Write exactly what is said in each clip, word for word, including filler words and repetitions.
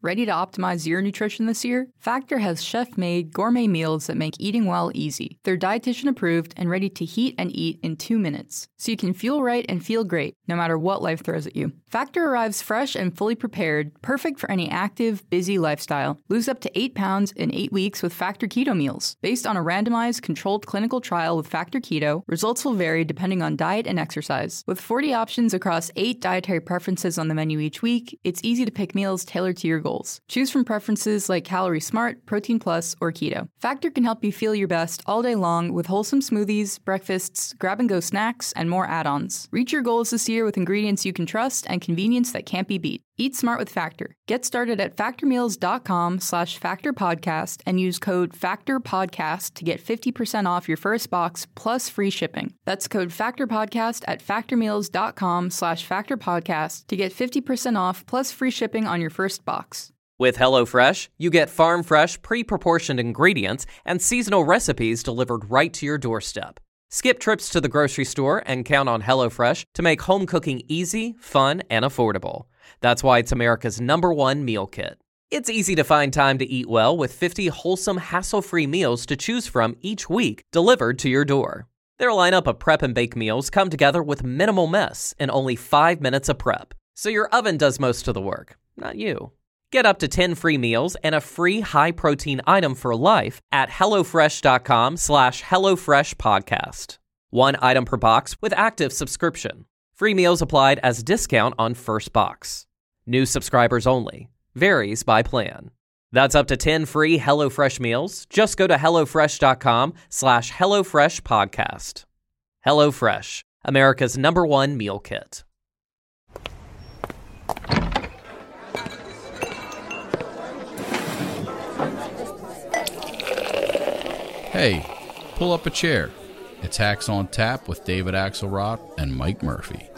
Ready to optimize your nutrition this year? Factor has chef-made gourmet meals that make eating well easy. They're dietitian approved and ready to heat and eat in two minutes, so you can fuel right and feel great no matter what life throws at you. Factor arrives fresh and fully prepared, perfect for any active, busy lifestyle. Lose up to eight pounds in eight weeks with Factor Keto meals. Based on a randomized, controlled clinical trial with Factor Keto, results will vary depending on diet and exercise. With forty options across eight dietary preferences on the menu each week, it's easy to pick meals tailored to your goals. Choose from preferences like Calorie Smart, Protein Plus, or Keto. Factor can help you feel your best all day long with wholesome smoothies, breakfasts, grab-and-go snacks, and more add-ons. Reach your goals this year with ingredients you can trust and convenience that can't be beat. Eat smart with Factor. Get started at factormeals.com slash factorpodcast and use code FACTORPODCAST to get fifty percent off your first box plus free shipping. That's code FACTORPODCAST at factormeals.com slash factorpodcast to get fifty percent off plus free shipping on your first box. With HelloFresh, you get farm-fresh, pre-proportioned ingredients and seasonal recipes delivered right to your doorstep. Skip trips to the grocery store and count on HelloFresh to make home cooking easy, fun, and affordable. That's why it's America's number one meal kit. It's easy to find time to eat well with fifty wholesome, hassle-free meals to choose from each week delivered to your door. Their lineup of prep and bake meals come together with minimal mess and only five minutes of prep. So your oven does most of the work, not you. Get up to ten free meals and a free high-protein item for life at HelloFresh.com slash HelloFreshPodcast. One item per box with active subscription. Free meals applied as discount on first box. New subscribers only. Varies by plan. That's up to ten free HelloFresh meals. Just go to HelloFresh.com slash HelloFreshPodcast. HelloFresh, America's number one meal kit. Hey, pull up a chair. It's Hacks on Tap with David Axelrod and Mike Murphy.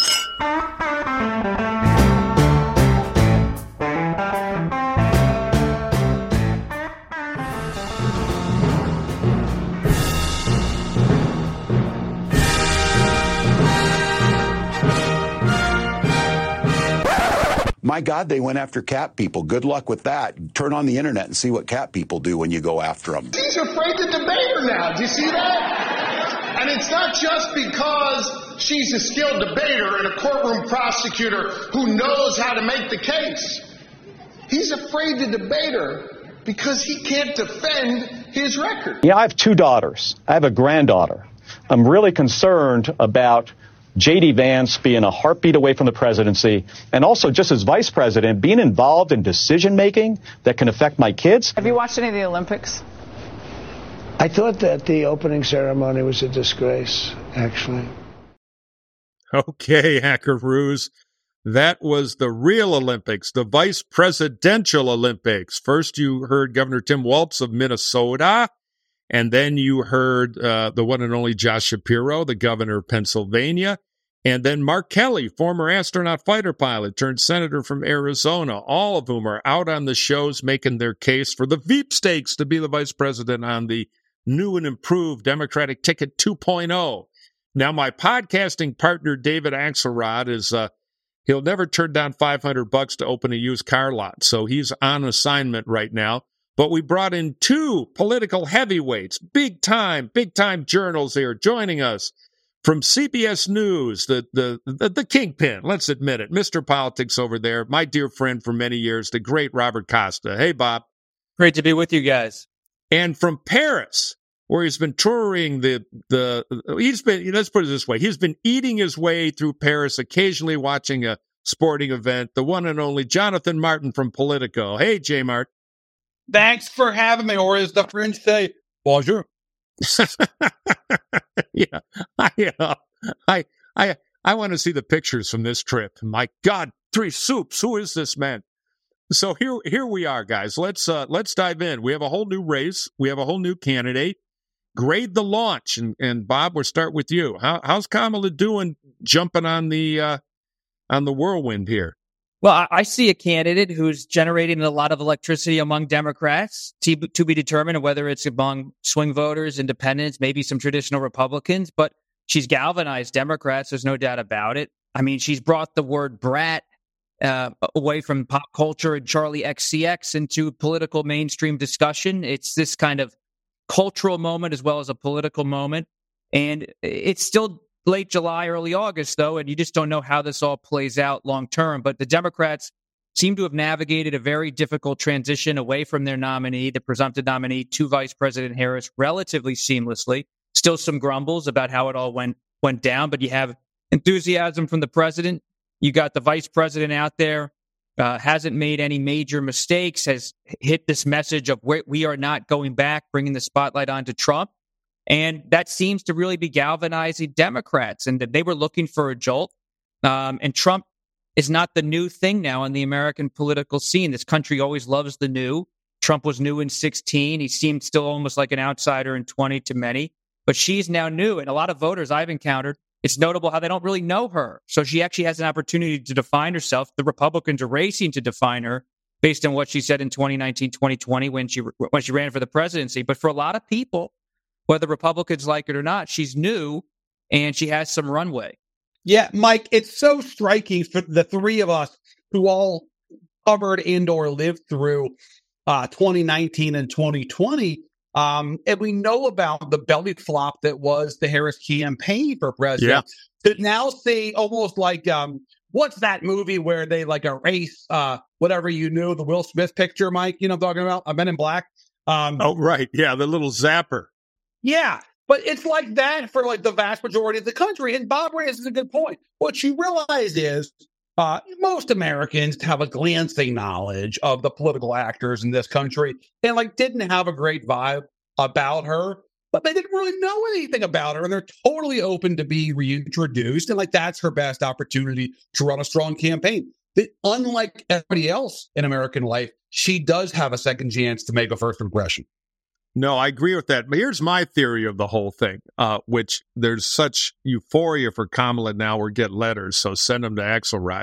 My God, they went after cat people. Good luck with that. Turn on the internet and see what cat people do when you go after them. He's afraid to debate her now. Do you see that? And it's not just because she's a skilled debater and a courtroom prosecutor who knows how to make the case. He's afraid to debate her because he can't defend his record. Yeah, I have two daughters. I have a granddaughter. I'm really concerned about J D Vance being a heartbeat away from the presidency, and also just as vice president, being involved in decision-making that can affect my kids. Have you watched any of the Olympics? I thought that the opening ceremony was a disgrace, actually. Okay, Hackaroos. That was the real Olympics, the vice presidential Olympics. First, you heard Governor Tim Walz of Minnesota, and then you heard uh, the one and only Josh Shapiro, the governor of Pennsylvania, and then Mark Kelly, former astronaut fighter pilot turned senator from Arizona, all of whom are out on the shows making their case for the Veep stakes to be the vice president on the new and improved Democratic ticket two point oh. Now, my podcasting partner, David Axelrod, is uh, he'll never turn down five hundred bucks to open a used car lot, so he's on assignment right now. But we brought in two political heavyweights, big time, big time journals here joining us from C B S News, the, the, the, the kingpin, let's admit it, Mister Politics over there, my dear friend for many years, the great Robert Costa. Hey, Bob. Great to be with you guys. And from Paris, where he's been touring the, the, he's been, let's put it this way, he's been eating his way through Paris, occasionally watching a sporting event, the one and only Jonathan Martin from Politico. Hey, J Mart. Thanks for having me, or as the French say, bonjour. yeah, I, uh, I, I, I want to see the pictures from this trip. My God, three soups. Who is this man? So here, here we are, guys. Let's uh, let's dive in. We have a whole new race. We have a whole new candidate. Grade the launch, and and Bob, we'll start with you. How, how's Kamala doing, jumping on the uh, on the whirlwind here? Well, I see a candidate who's generating a lot of electricity among Democrats, to, to be determined whether it's among swing voters, independents, maybe some traditional Republicans, but she's galvanized Democrats. There's no doubt about it. I mean, she's brought the word brat uh, away from pop culture and Charlie X C X into political mainstream discussion. It's this kind of cultural moment as well as a political moment. And it's still late July, early August, though, and you just don't know how this all plays out long term. But the Democrats seem to have navigated a very difficult transition away from their nominee, the presumptive nominee, to Vice President Harris relatively seamlessly. Still some grumbles about how it all went went down, but you have enthusiasm from the president. You got the vice president out there, uh, hasn't made any major mistakes, has hit this message of where we are not going back, bringing the spotlight onto Trump. And that seems to really be galvanizing Democrats, and that they were looking for a jolt. Um, and Trump is not the new thing now on the American political scene. This country always loves the new. Trump was new in sixteen. He seemed still almost like an outsider in twenty to many. But she's now new. And a lot of voters I've encountered, it's notable how they don't really know her. So she actually has an opportunity to define herself. The Republicans are racing to define her based on what she said in twenty nineteen, twenty twenty when she when she ran for the presidency. But for a lot of people, whether Republicans like it or not, she's new and she has some runway. Yeah, Mike, it's so striking for the three of us who all covered and or lived through uh, twenty nineteen and twenty twenty. Um, and we know about the belly flop that was the Harris campaign for president. Yeah. To now see almost like, um, what's that movie where they like erase uh, whatever you knew, the Will Smith picture, Mike, you know what I'm talking about? Men in Black. Um, oh, right. Yeah, the little zapper. Yeah, but it's like that for like the vast majority of the country. And Bob raises a good point. What you realize is uh, most Americans have a glancing knowledge of the political actors in this country and like didn't have a great vibe about her, but they didn't really know anything about her. And they're totally open to be reintroduced. And like that's her best opportunity to run a strong campaign. But unlike everybody else in American life, she does have a second chance to make a first impression. No, I agree with that. But here's my theory of the whole thing, uh, which there's such euphoria for Kamala now. We're getting letters, so send them to Axelrod.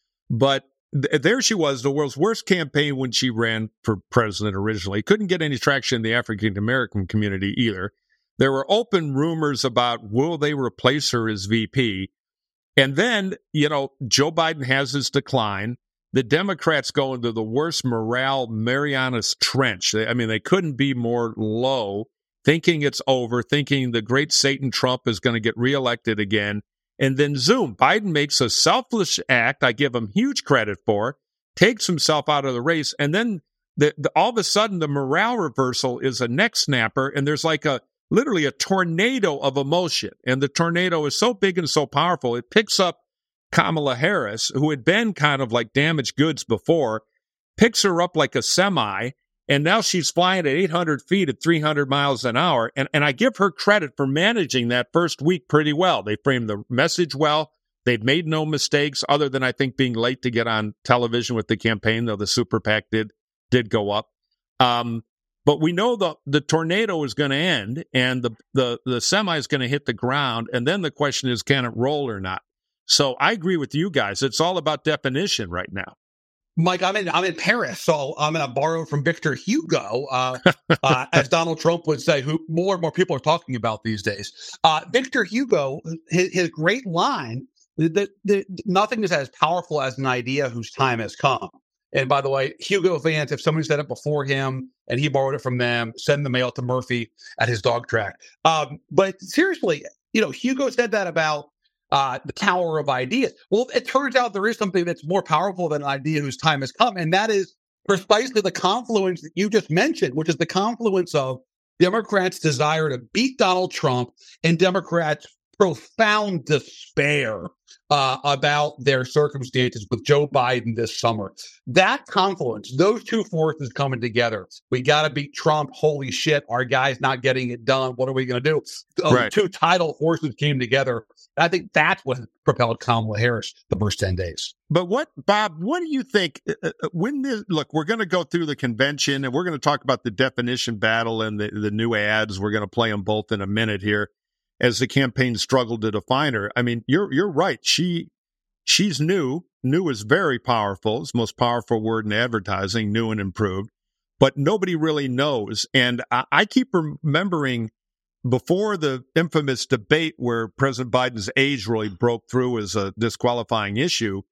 But th- there she was, the world's worst campaign when she ran for president originally. Couldn't get any traction in the African-American community either. There were open rumors about will they replace her as V P. And then, you know, Joe Biden has his decline. The Democrats go into the worst morale Marianas Trench. I mean, they couldn't be more low, thinking it's over, thinking the great Satan Trump is going to get reelected again. And then zoom, Biden makes a selfless act, I give him huge credit for, takes himself out of the race. And then the, the, all of a sudden, the morale reversal is a neck snapper. And there's like a literally a tornado of emotion. And the tornado is so big and so powerful, it picks up Kamala Harris, who had been kind of like damaged goods before, picks her up like a semi, and now she's flying at eight hundred feet at three hundred miles an hour. And, and I give her credit for managing that first week pretty well. They framed the message well. They've made no mistakes other than, I think, being late to get on television with the campaign, though the super PAC did, did go up. Um, but we know the, the tornado is going to end, and the, the, the semi is going to hit the ground. And then the question is, can it roll or not? So I agree with you guys. It's all about definition right now. Mike, I'm in I'm in Paris, so I'm going to borrow from Victor Hugo, uh, uh, as Donald Trump would say, who more and more people are talking about these days. Uh, Victor Hugo, his, his great line, that nothing is as powerful as an idea whose time has come. And by the way, Hugo fans, if somebody said it before him and he borrowed it from them, send the mail to Murphy at his dog track. Um, but seriously, you know, Hugo said that about Uh, the tower of ideas. Well, it turns out there is something that's more powerful than an idea whose time has come, and that is precisely the confluence that you just mentioned, which is the confluence of Democrats' desire to beat Donald Trump and Democrats' profound despair uh, about their circumstances with Joe Biden this summer. That confluence, those two forces coming together. We got to beat Trump. Holy shit, our guy's not getting it done. What are we going to do? Uh, right. Two tidal forces came together. I think that's what propelled Kamala Harris the first ten days. But what, Bob, what do you think? Uh, when this, look, we're going to go through the convention and we're going to talk about the definition battle and the, the new ads. We're going to play them both in a minute here as the campaign struggled to define her. I mean, you're you're right. She she's new. New is very powerful. It's the most powerful word in advertising, new and improved. But nobody really knows. And I, I keep remembering before the infamous debate where President Biden's age really broke through as a disqualifying issue,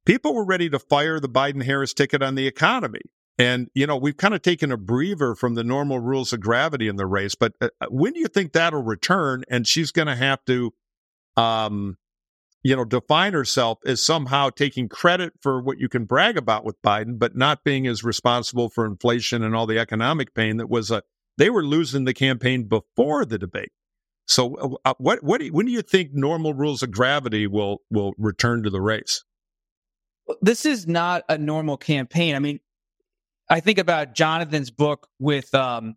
people were ready to fire the Biden-Harris ticket on the economy. And, you know, we've kind of taken a breather from the normal rules of gravity in the race. But uh, when do you think that'll return? And she's going to have to, um, you know, define herself as somehow taking credit for what you can brag about with Biden, but not being as responsible for inflation and all the economic pain that was a, they were losing the campaign before the debate. So uh, what, what, do you, when do you think normal rules of gravity will, will return to the race? This is not a normal campaign. I mean, I think about Jonathan's book with um,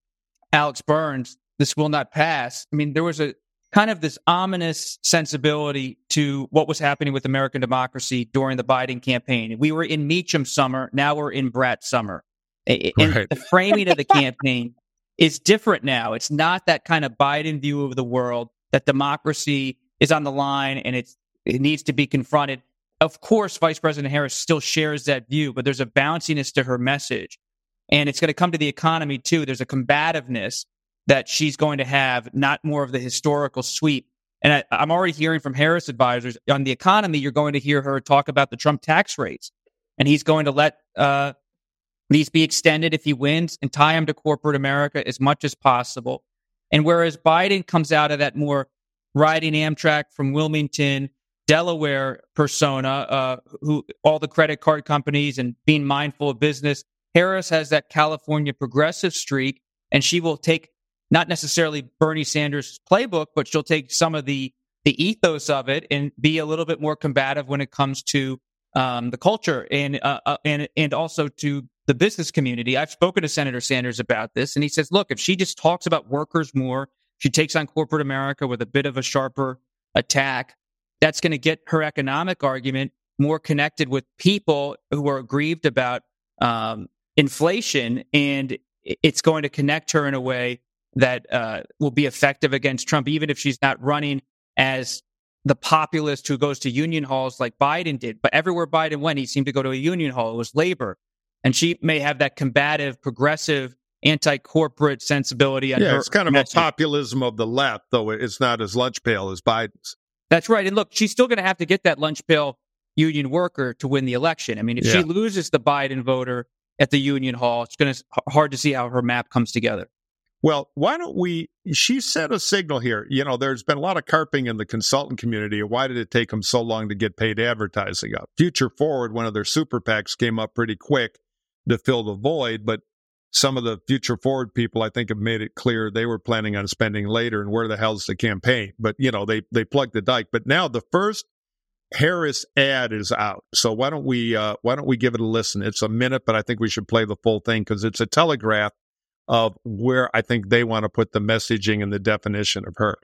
Alex Burns, This Will Not Pass. I mean, there was a kind of this ominous sensibility to what was happening with American democracy during the Biden campaign. We were in Meacham summer. Now we're in Brat summer. And right. The framing of the campaign is different now. It's not that kind of Biden view of the world, that democracy is on the line and it's, it needs to be confronted. Of course, Vice President Harris still shares that view, but there's a bounciness to her message. And it's going to come to the economy, too. There's a combativeness that she's going to have, not more of the historical sweep. And I, I'm already hearing from Harris advisors on the economy, you're going to hear her talk about the Trump tax rates. And he's going to let uh, these be extended if he wins and tie them to corporate America as much as possible. And whereas Biden comes out of that more riding Amtrak from Wilmington, Delaware persona, uh, who all the credit card companies and being mindful of business, Harris has that California progressive streak, and she will take not necessarily Bernie Sanders' playbook, but she'll take some of the the ethos of it and be a little bit more combative when it comes to um, the culture and uh, uh, and and also to the business community. I've spoken to Senator Sanders about this, and he says, look, if she just talks about workers more, she takes on corporate America with a bit of a sharper attack, that's going to get her economic argument more connected with people who are aggrieved about um, inflation, and it's going to connect her in a way that uh, will be effective against Trump, even if she's not running as the populist who goes to union halls like Biden did. But everywhere Biden went, he seemed to go to a union hall. It was labor. And she may have that combative, progressive, anti-corporate sensibility. On yeah, her it's kind of message. a populism of the left, though it's not as lunch pail as Biden's. That's right. And look, she's still going to have to get that lunch pail union worker to win the election. I mean, if yeah. she loses the Biden voter at the union hall, it's going to hard to see how her map comes together. Well, why don't we, she set a signal here. You know, there's been a lot of carping in the consultant community. Why did it take them so long to get paid advertising up? Future Forward, one of their super PACs, came up pretty quick to fill the void, but some of the Future Forward people, I think, have made it clear they were planning on spending later, and where the hell's the campaign? But, you know, they they plugged the dike. But now the first Harris ad is out. So why don't we uh, why don't we give it a listen? It's a minute, but I think we should play the full thing because it's a telegraph of where I think they want to put the messaging and the definition of her.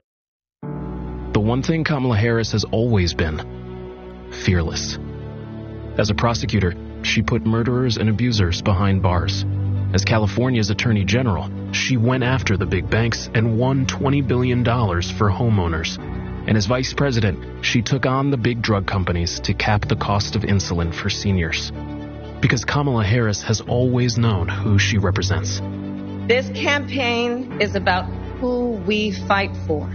The one thing Kamala Harris has always been: fearless. As a prosecutor, she put murderers and abusers behind bars. As California's Attorney General, she went after the big banks and won twenty billion dollars for homeowners. And as Vice President, she took on the big drug companies to cap the cost of insulin for seniors. Because Kamala Harris has always known who she represents. This campaign is about who we fight for.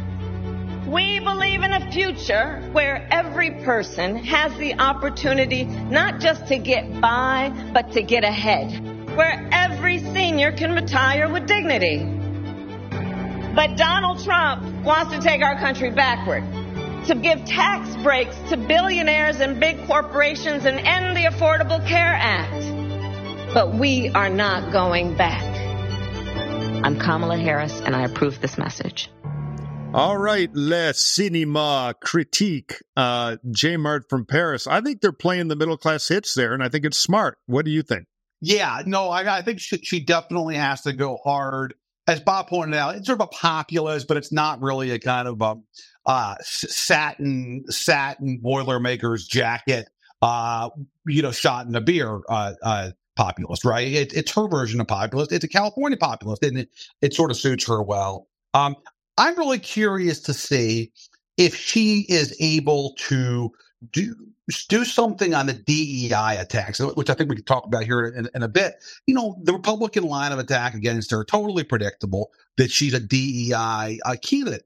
We believe in a future where every person has the opportunity not just to get by, but to get ahead. Where every senior can retire with dignity. But Donald Trump wants to take our country backward, to give tax breaks to billionaires and big corporations and end the Affordable Care Act. But we are not going back. I'm Kamala Harris, and I approve this message. All right, Le Cinéma Critique, uh, J Mart from Paris. I think they're playing the middle class hits there, and I think it's smart. What do you think? Yeah, no, I, I think she, she definitely has to go hard. As Bob pointed out, it's sort of a populist, but it's not really a kind of a uh, satin satin Boilermaker's jacket, uh, you know, shot in a beer uh, uh, populist, right? It, it's her version of populist. It's a California populist, and it, it sort of suits her well. Um, I'm really curious to see if she is able to do do something on the D E I attacks, which I think we can talk about here in, in a bit. You know, the Republican line of attack against her, totally predictable that she's a D E I uh, candidate.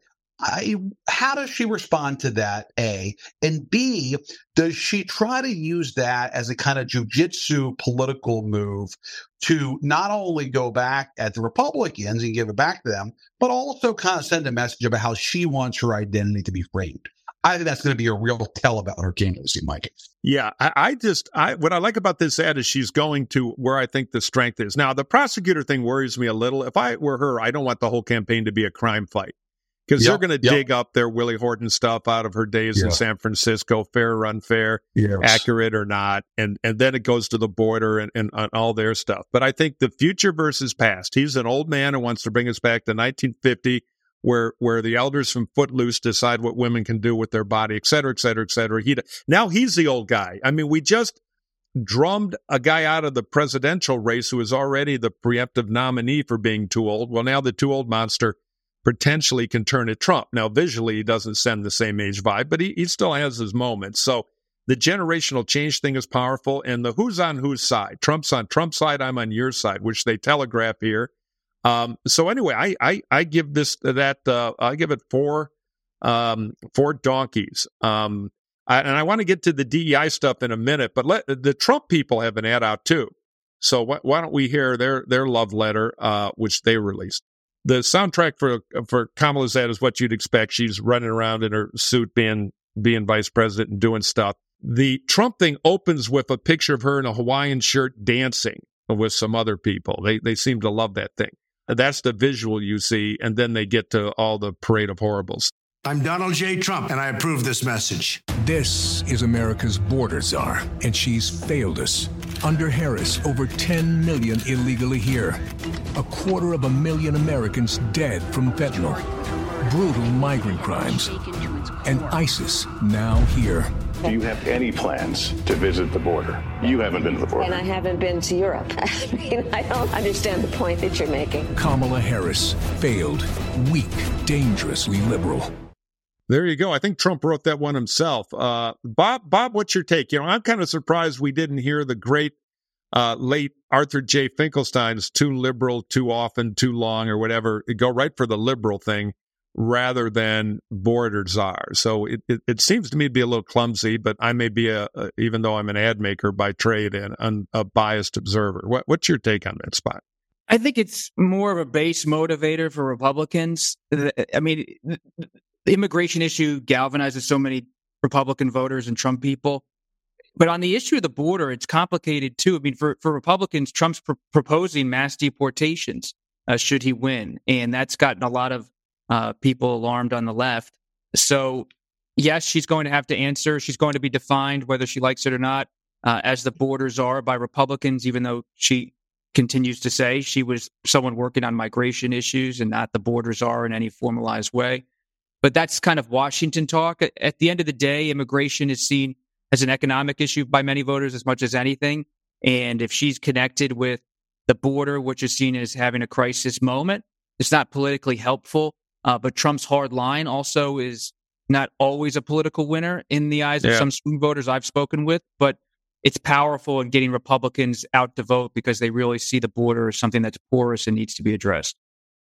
I, how does she respond to that, A? And B, does she try to use that as a kind of jujitsu political move to not only go back at the Republicans and give it back to them, but also kind of send a message about how she wants her identity to be framed? I think that's going to be a real tell about her candidacy, Mike. Yeah, I, I just, I what I like about this ad is she's going to where I think the strength is. Now, the prosecutor thing worries me a little. If I were her, I don't want the whole campaign to be a crime fight. Because yep, they're going to yep. dig up their Willie Horton stuff out of her days yeah. in San Francisco, fair or unfair, yes. accurate or not. And and then it goes to the border and, and, and all their stuff. But I think the future versus past. He's an old man who wants to bring us back to nineteen fifty, where where the elders from Footloose decide what women can do with their body, et cetera, et cetera, et cetera. He, now he's the old guy. I mean, we just drummed a guy out of the presidential race who is already the preemptive nominee for being too old. Well, now the too old monster potentially can turn to Trump. Now, visually, he doesn't send the same age vibe, but he, he still has his moments. So the generational change thing is powerful. And the who's on whose side? Trump's on Trump's side, I'm on your side, which they telegraph here. Um, so anyway, I, I, I give this, that, uh, I give it four, um, four donkeys. Um, I, and I want to get to the D E I stuff in a minute, but let the Trump people have an ad out too. So wh- why don't we hear their, their love letter, uh, which they released. The soundtrack for for Kamala's ad is what you'd expect. She's running around in her suit, being being vice president and doing stuff. The Trump thing opens with a picture of her in a Hawaiian shirt dancing with some other people. They they seem to love that thing. That's the visual you see, and then they get to all the parade of horribles. I'm Donald J. Trump, and I approve this message. This is America's border czar, and she's failed us. Under Harris, over ten million illegally here. A quarter of a million Americans dead from fentanyl. Brutal migrant crimes. And ISIS now here. Do you have any plans to visit the border? You haven't been to the border. And I haven't been to Europe. I mean, I don't understand the point that you're making. Kamala Harris, failed, weak, dangerously liberal. There you go. I think Trump wrote that one himself. Uh, Bob, Bob, what's your take? You know, I'm kind of surprised we didn't hear the great uh, late Arthur J. Finkelstein's too liberal, too often, too long, or whatever. Go right for the liberal thing rather than border czar. So it, it, it seems to me to be a little clumsy, but I may be, a, a even though I'm an ad maker by trade and, and a biased observer. What, what's your take on that, Spot? I think it's more of a base motivator for Republicans. I mean, the immigration issue galvanizes so many Republican voters and Trump people. But on the issue of the border, it's complicated, too. I mean, for, for Republicans, Trump's pr- proposing mass deportations uh, should he win. And that's gotten a lot of uh, people alarmed on the left. So, yes, she's going to have to answer. She's going to be defined, whether she likes it or not, uh, as the borders are by Republicans, even though she continues to say she was someone working on migration issues and not the borders are in any formalized way. But that's kind of Washington talk. At the end of the day, immigration is seen as an economic issue by many voters as much as anything. And if she's connected with the border, which is seen as having a crisis moment, it's not politically helpful. Uh, but Trump's hard line also is not always a political winner in the eyes yeah. of some swing voters I've spoken with. But it's powerful in getting Republicans out to vote because they really see the border as something that's porous and needs to be addressed.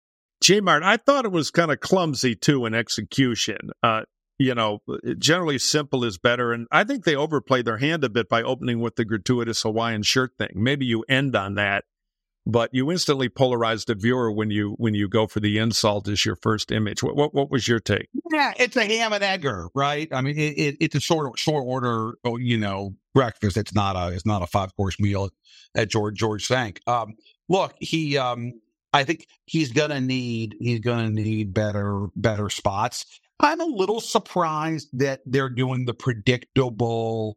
J. Mart, I thought it was kind of clumsy, too, in execution. Uh, you know, generally simple is better. And I think they overplayed their hand a bit by opening with the gratuitous Hawaiian shirt thing. Maybe you end on that, but you instantly polarize the viewer when you when you go for the insult as your first image. What what, what was your take? Yeah, it's a ham and egger, right? I mean, it, it, it's a sort of short order, you know, breakfast. It's not a it's not a five course meal at George George Sank. Um, look, he. Um, I think he's gonna need he's gonna need better better spots. I'm a little surprised that they're doing the predictable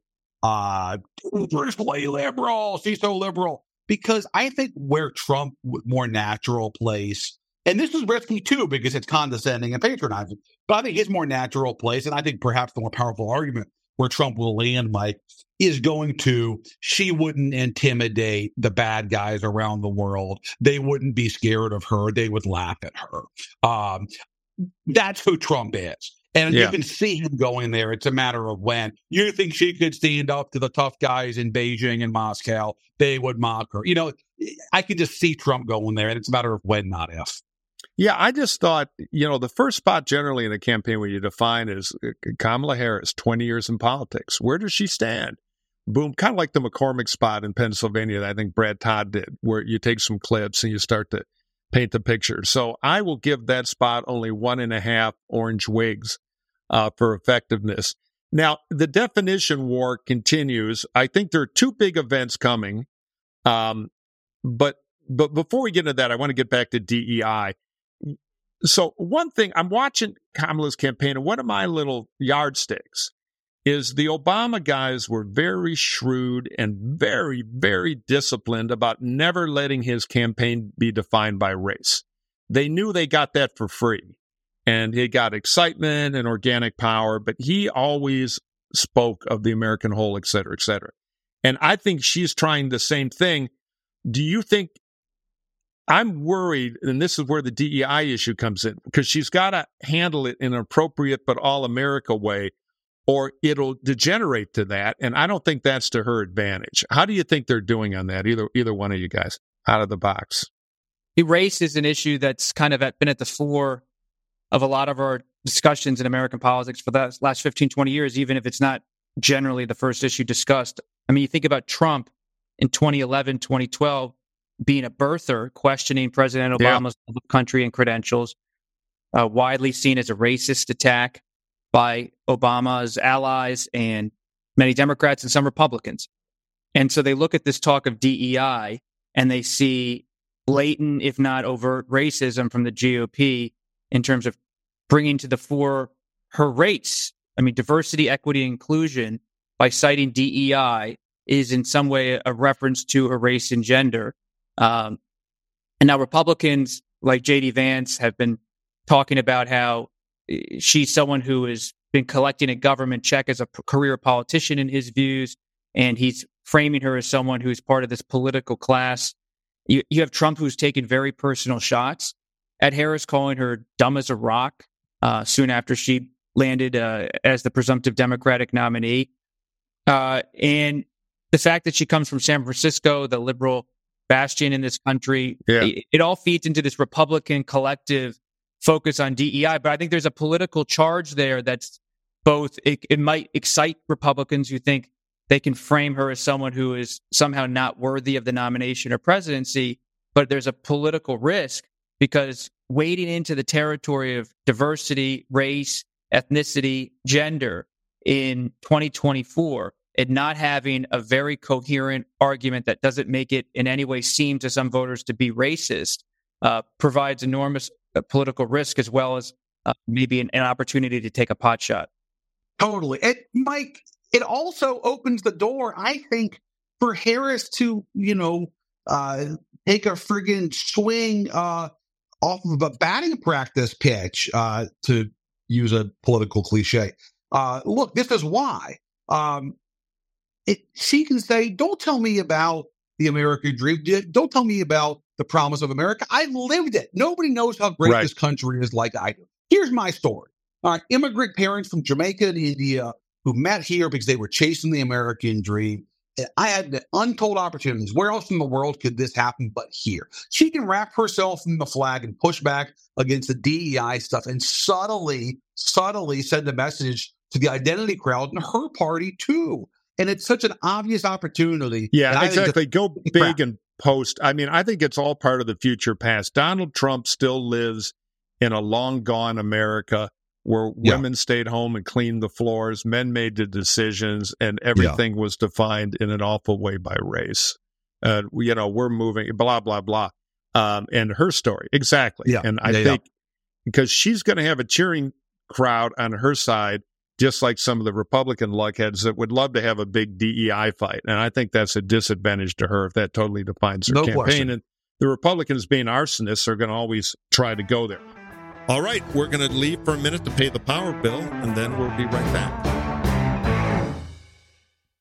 uh play liberal, she's so liberal, because I think where Trump more natural place, and this is risky too because it's condescending and patronizing, but I think his more natural place, and I think perhaps the more powerful argument where Trump will land, Mike, is going to, she wouldn't intimidate the bad guys around the world. They wouldn't be scared of her. They would laugh at her. Um, that's who Trump is. And yeah. you can see him going there. It's a matter of when. You think she could stand up to the tough guys in Beijing and Moscow? They would mock her. You know, I could just see Trump going there, and it's a matter of when, not if. Yeah, I just thought, you know, the first spot generally in a campaign where you define is Kamala Harris, twenty years in politics. Where does she stand? Boom, kind of like the McCormick spot in Pennsylvania that I think Brad Todd did, where you take some clips and you start to paint the picture. So I will give that spot only one and a half orange wigs uh, for effectiveness. Now, the definition war continues. I think there are two big events coming. Um, but but before we get into that, I want to get back to D E I. So one thing, I'm watching Kamala's campaign, and one of my little yardsticks is the Obama guys were very shrewd and very, very disciplined about never letting his campaign be defined by race. They knew they got that for free, and he got excitement and organic power, but he always spoke of the American whole, et cetera, et cetera. And I think she's trying the same thing. Do you think, I'm worried, and this is where the D E I issue comes in, because she's got to handle it in an appropriate but all-America way, or it'll degenerate to that, and I don't think that's to her advantage. How do you think they're doing on that, either either one of you guys, out of the box? Race is an issue that's kind of at, been at the fore of a lot of our discussions in American politics for the last fifteen, twenty years, even if it's not generally the first issue discussed. I mean, you think about Trump in twenty eleven, twenty twelve, being a birther, questioning President Obama's yeah. country and credentials, uh, widely seen as a racist attack by Obama's allies and many Democrats and some Republicans. And so they look at this talk of D E I and they see blatant, if not overt, racism from the G O P in terms of bringing to the fore her race. I mean, diversity, equity, inclusion, by citing D E I, is in some way a reference to her race and gender. Um, and now Republicans like J D Vance have been talking about how she's someone who has been collecting a government check as a career politician in his views, and he's framing her as someone who's part of this political class. You, you have Trump, who's taken very personal shots at Harris, calling her dumb as a rock uh, soon after she landed uh, as the presumptive Democratic nominee. Uh, and the fact that she comes from San Francisco, the liberal bastion in this country, yeah. it, it all feeds into this Republican collective focus on D E I. But I think there's a political charge there that's both, it, it might excite Republicans who think they can frame her as someone who is somehow not worthy of the nomination or presidency, but there's a political risk because wading into the territory of diversity, race, ethnicity, gender in twenty twenty-four and not having a very coherent argument that doesn't make it in any way seem to some voters to be racist uh, provides enormous uh, political risk as well as uh, maybe an, an opportunity to take a pot shot. Totally. And Mike, it also opens the door, I think, for Harris to, you know, uh, take a friggin' swing uh, off of a batting practice pitch, uh, to use a political cliche. Uh, look, this is why. Um, it, she can say, don't tell me about the American dream. Don't tell me about the promise of America. I lived it. Nobody knows how great right. this country is like I do. Here's my story. All right, immigrant parents from Jamaica and India who met here because they were chasing the American dream. I had untold opportunities. Where else in the world could this happen but here? She can wrap herself in the flag and push back against the D E I stuff and subtly, subtly send a message to the identity crowd and her party too. And it's such an obvious opportunity. Yeah, exactly. Go big and post. I mean, I think it's all part of the future past. Donald Trump still lives in a long gone America where yeah. women stayed home and cleaned the floors, men made the decisions, and everything yeah. was defined in an awful way by race. Uh, you know, we're moving, blah, blah, blah. Um, and her story, exactly. Yeah. And I yeah, think yeah. because she's going to have a cheering crowd on her side, just like some of the Republican luckheads that would love to have a big D E I fight. And I think that's a disadvantage to her if that totally defines her no campaign. Question. And the Republicans, being arsonists, are going to always try to go there. All right, we're going to leave for a minute to pay the power bill, and then we'll be right back.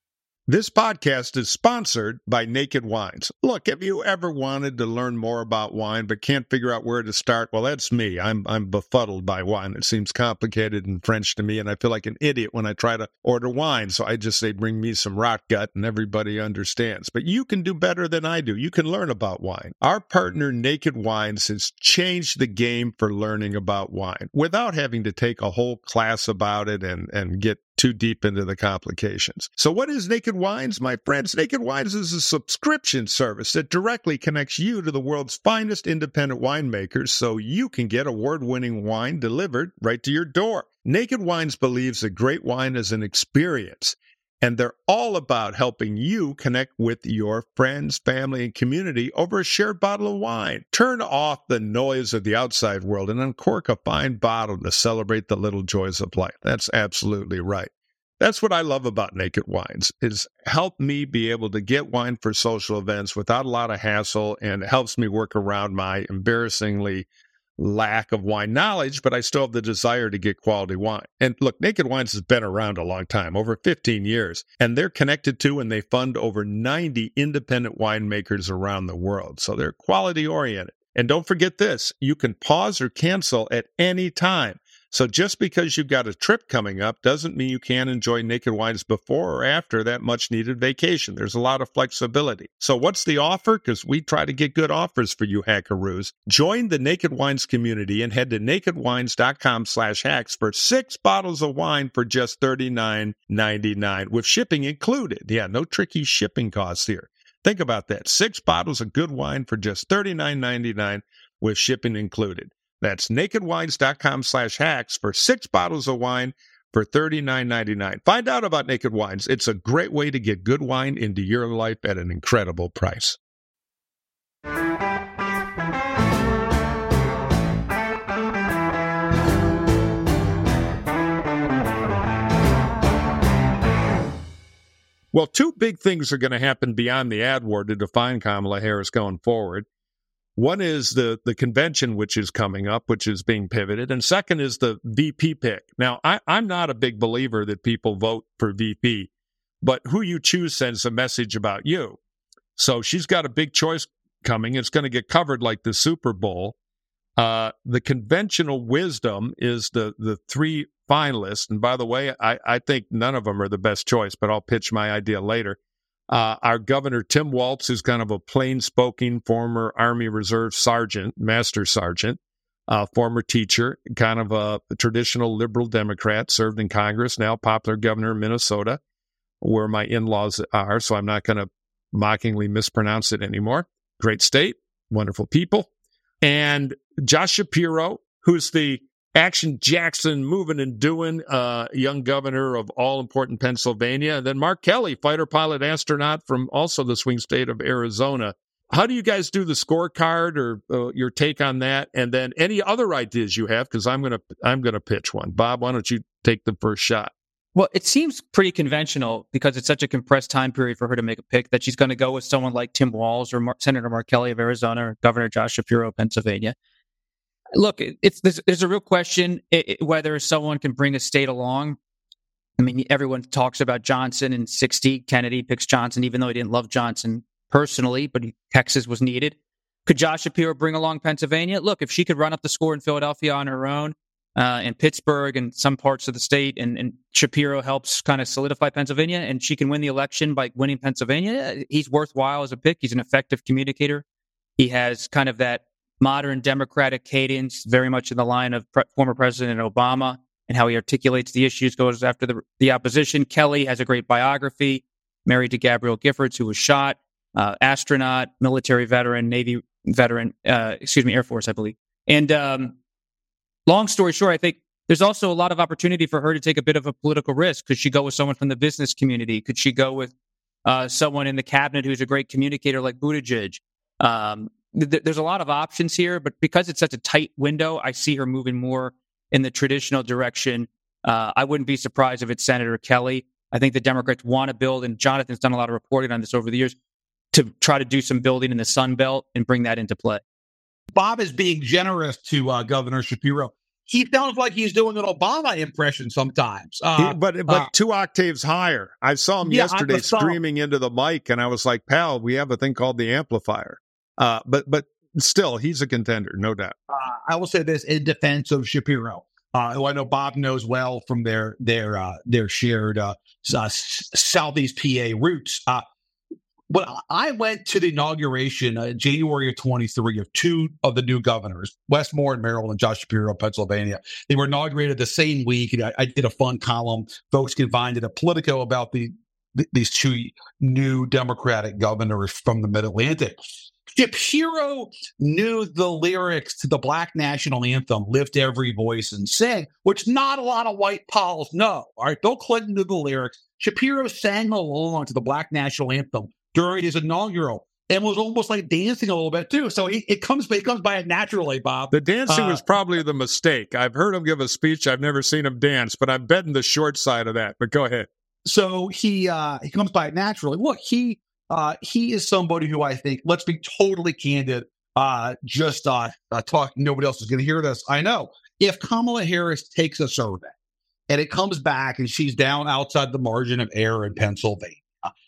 This podcast is sponsored by Naked Wines. Look, have you ever wanted to learn more about wine but can't figure out where to start? Well, that's me. I'm I'm befuddled by wine. It seems complicated and French to me, and I feel like an idiot when I try to order wine. So I just say, bring me some rot gut, and everybody understands. But you can do better than I do. You can learn about wine. Our partner, Naked Wines, has changed the game for learning about wine without having to take a whole class about it and, and get too deep into the complications. So what is Naked Wines, my friends? Naked Wines is a subscription service that directly connects you to the world's finest independent winemakers so you can get award-winning wine delivered right to your door. Naked Wines believes that great wine is an experience, and they're all about helping you connect with your friends, family, and community over a shared bottle of wine. Turn off the noise of the outside world and uncork a fine bottle to celebrate the little joys of life. That's absolutely right. That's what I love about Naked Wines, is help me be able to get wine for social events without a lot of hassle, and it helps me work around my embarrassingly lack of wine knowledge, but I still have the desire to get quality wine. And look, Naked Wines has been around a long time, over fifteen years, and they're connected to and they fund over ninety independent winemakers around the world. So they're quality oriented. And don't forget this, you can pause or cancel at any time. So just because you've got a trip coming up doesn't mean you can't enjoy Naked Wines before or after that much-needed vacation. There's a lot of flexibility. So what's the offer? Because we try to get good offers for you hackaroos. Join the Naked Wines community and head to nakedwines.com slash hacks for six bottles of wine for just thirty-nine ninety-nine with shipping included. Yeah, no tricky shipping costs here. Think about that. Six bottles of good wine for just thirty-nine ninety-nine with shipping included. That's nakedwines.com slash hacks for six bottles of wine for thirty-nine ninety-nine. Find out about Naked Wines. It's a great way to get good wine into your life at an incredible price. Well, two big things are going to happen beyond the ad war to define Kamala Harris going forward. One is the, the convention, which is coming up, which is being pivoted. And second is the V P pick. Now, I, I'm not a big believer that people vote for V P, but who you choose sends a message about you. So she's got a big choice coming. It's going to get covered like the Super Bowl. Uh, the conventional wisdom is the, the three finalists. And by the way, I, I think none of them are the best choice, but I'll pitch my idea later. Uh, our governor, Tim Walz, who's kind of a plain-spoken former Army Reserve sergeant, master sergeant, uh, former teacher, kind of a, a traditional liberal Democrat, served in Congress, now popular governor of Minnesota, where my in-laws are, so I'm not going to mockingly mispronounce it anymore. Great state, wonderful people. And Josh Shapiro, who's the Action Jackson, moving and doing, uh, young governor of all-important Pennsylvania. And then Mark Kelly, fighter pilot astronaut from also the swing state of Arizona. How do you guys do the scorecard, or uh, your take on that? And then any other ideas you have, because I'm going to I'm gonna pitch one. Bob, why don't you take the first shot? Well, it seems pretty conventional, because it's such a compressed time period for her to make a pick, that she's going to go with someone like Tim Walz or Mar- Senator Mark Kelly of Arizona, or Governor Josh Shapiro of Pennsylvania. Look, it's there's, there's a real question it, it, whether someone can bring a state along. I mean, everyone talks about Johnson in sixty. Kennedy picks Johnson, even though he didn't love Johnson personally, but he, Texas was needed. Could Josh Shapiro bring along Pennsylvania? Look, if she could run up the score in Philadelphia on her own, uh, and Pittsburgh and some parts of the state, and, and Shapiro helps kind of solidify Pennsylvania, and she can win the election by winning Pennsylvania, he's worthwhile as a pick. He's an effective communicator. He has kind of that modern Democratic cadence, very much in the line of pre- former President Obama, and how he articulates the issues, goes after the, the opposition. Kelly has a great biography, married to Gabrielle Giffords, who was shot, uh, astronaut, military veteran, Navy veteran, uh, excuse me, Air Force, I believe. And um, long story short, I think there's also a lot of opportunity for her to take a bit of a political risk. Could she go with someone from the business community? Could she go with uh, someone in the cabinet who's a great communicator like Buttigieg? Um, There's a lot of options here, but because it's such a tight window, I see her moving more in the traditional direction. Uh, I wouldn't be surprised if it's Senator Kelly. I think the Democrats want to build, and Jonathan's done a lot of reporting on this over the years, to try to do some building in the Sun Belt and bring that into play. Bob is being generous to uh, Governor Shapiro. he sounds like he's doing an Obama impression sometimes. Uh, he, but but uh, two octaves higher. I saw him yeah, yesterday saw, screaming into the mic, and I was like, pal, we have a thing called the amplifier. Uh, but but still, he's a contender, no doubt. Uh, I will say this in defense of Shapiro, uh, who I know Bob knows well from their their uh, their shared uh, uh, Southeast P A roots. Uh, But I went to the inauguration uh, January of twenty-three of two of the new governors, Wes Moore in Maryland and Josh Shapiro in Pennsylvania. They were inaugurated the same week. And I, I did a fun column. Folks can find it at Politico about the, th- these two new Democratic governors from the Mid-Atlantic. Shapiro knew the lyrics to the Black National Anthem, Lift Every Voice and Sing, which not a lot of white pols know. All right, Bill Clinton knew the lyrics. Shapiro sang along to the Black National Anthem during his inaugural and was almost like dancing a little bit too. So he, it comes it comes by it naturally, Bob. The dancing uh, was probably the mistake. I've heard him give a speech. I've never seen him dance, but I'm betting the short side of that. But go ahead. So he uh, he comes by it naturally. Look, he uh, he is somebody who I think, let's be totally candid, uh, just uh, uh, talk. Nobody else is going to hear this. I know. If Kamala Harris takes a survey and it comes back and she's down outside the margin of error in Pennsylvania,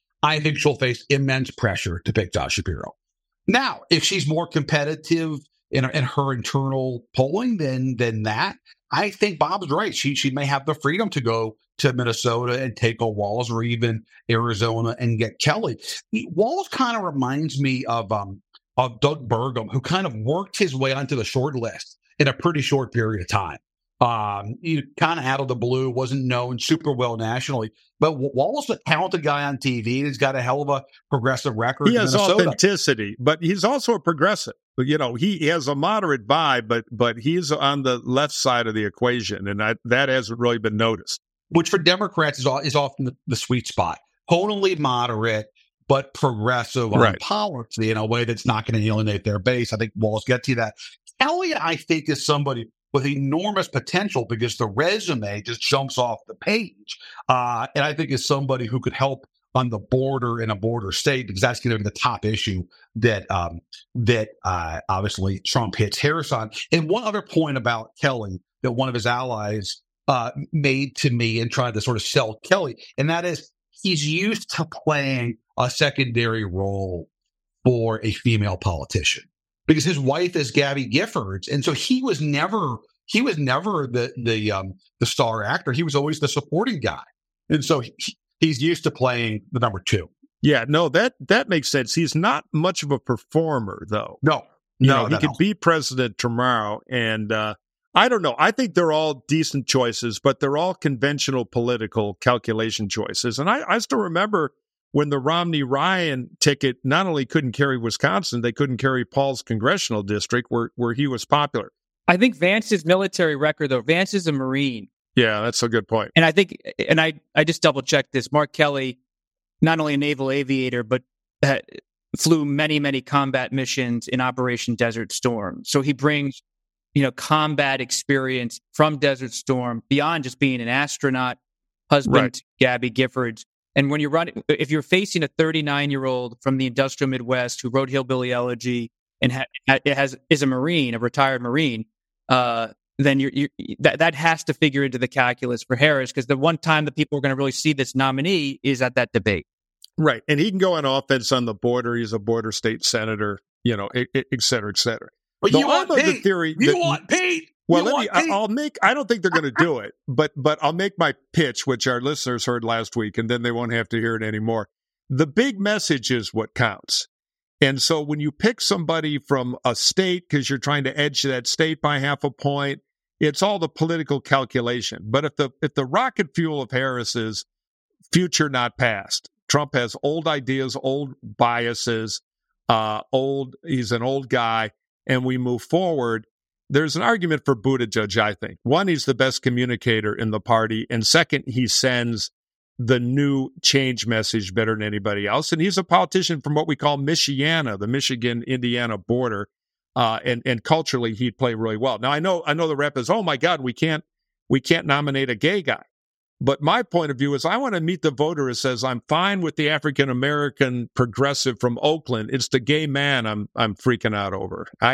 I think she'll face immense pressure to pick Josh Shapiro. Now, if she's more competitive in, in her internal polling than than that, I think Bob's right. She she may have the freedom to go to Minnesota and take a Walz, or even Arizona and get Kelly. Walz kind of reminds me of um of Doug Burgum, who kind of worked his way onto the short list in a pretty short period of time. Um, he kind of out of the blue, wasn't known super well nationally, but Walz is a talented guy on T V. He's got a hell of a progressive record. He has in Minnesota. authenticity, but he's also a progressive. You know, he has a moderate vibe, but but he's on the left side of the equation, and I, that hasn't really been noticed. Which for Democrats is is often the, the sweet spot. Tonally moderate, but progressive on Right. policy in a way that's not going to alienate their base. I think Walz gets you that. Kelly, I think, is somebody with enormous potential because the resume just jumps off the page. Uh, and I think is somebody who could help on the border in a border state, because that's going to be the top issue that um, that uh, obviously Trump hits Harris on. And one other point about Kelly that one of his allies uh, made to me and tried to sort of sell Kelly, and that is he's used to playing a secondary role for a female politician, because his wife is Gabby Giffords, and so he was never he was never the the um, the star actor. He was always the supporting guy, and so he, he's used to playing the number two. Yeah, no, that that makes sense. He's not much of a performer, though. No, you no, know, he no, could no. be president tomorrow, and uh, I don't know. I think they're all decent choices, but they're all conventional political calculation choices. And I, I still remember when the Romney-Ryan ticket not only couldn't carry Wisconsin, they couldn't carry Paul's congressional district where, where he was popular. I think Vance's military record, though, Vance is a Marine. Yeah, that's a good point. And I think, and I, I just double checked this. Mark Kelly, not only a naval aviator, but uh, flew many, many combat missions in Operation Desert Storm. So he brings, you know, combat experience from Desert Storm beyond just being an astronaut, husband Right. to Gabby Giffords. And when you're running, if you're facing a thirty-nine-year-old from the industrial Midwest who wrote Hillbilly Elegy and ha- has is a Marine, a retired Marine, uh, then you're, you're that that has to figure into the calculus for Harris, because the one time that people are going to really see this nominee is at that debate. Right. And he can go on offense on the border. He's a border state senator, you know, et, et cetera, et cetera. But Though you want I'm of the Pete. theory You that- want Pete. Well, You let want me. Pete. I'll make. I don't think they're going to do it, but but I'll make my pitch, which our listeners heard last week, and then they won't have to hear it anymore. The big message is what counts, and so when you pick somebody from a state because you're trying to edge that state by half a point, it's all the political calculation. But if the if the rocket fuel of Harris is future, not past, Trump has old ideas, old biases, uh, old. He's an old guy, and we move forward. There's an argument for Buttigieg, I think. One, he's the best communicator in the party. And second, he sends the new change message better than anybody else. And he's a politician from what we call Michiana, the Michigan-Indiana border. Uh, and, and culturally, he'd play really well. Now, I know I know the rep is, oh, my God, we can't we can't nominate a gay guy. But my point of view is I want to meet the voter who says, I'm fine with the African-American progressive from Oakland. It's the gay man I'm I'm freaking out over. I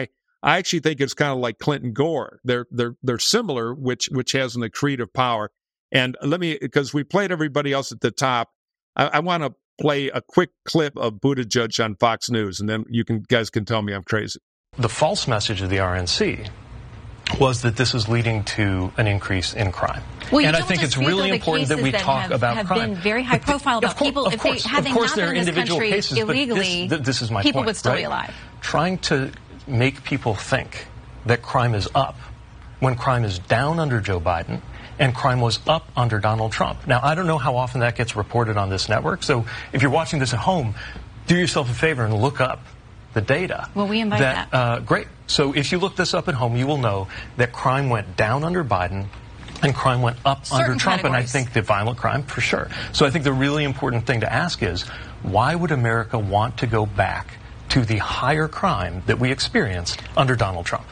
I actually think it's kind of like Clinton Gore. They're they're they're similar, which which has an accretive power. And let me, because we played everybody else at the top, I, I want to play a quick clip of Buttigieg on Fox News, and then you can guys can tell me I'm crazy. The false message of the R N C was that this is leading to an increase in crime. Well, and I think it's really important that we that talk have, about have crime. Have been very high profile about course, people. If course, they had they course not been in this country cases, illegally, this, this is my people point, would still right? be alive. Trying to make people think that crime is up when crime is down under Joe Biden and crime was up under Donald Trump. Now, I don't know how often that gets reported on this network, so if you're watching this at home, do yourself a favor and look up the data. Well, we invite that. that. Uh, great. So if you look this up at home, you will know that crime went down under Biden and crime went up Certain under Trump, categories. and I think the violent crime, for sure. So I think the really important thing to ask is, why would America want to go back to the higher crime that we experienced under Donald Trump?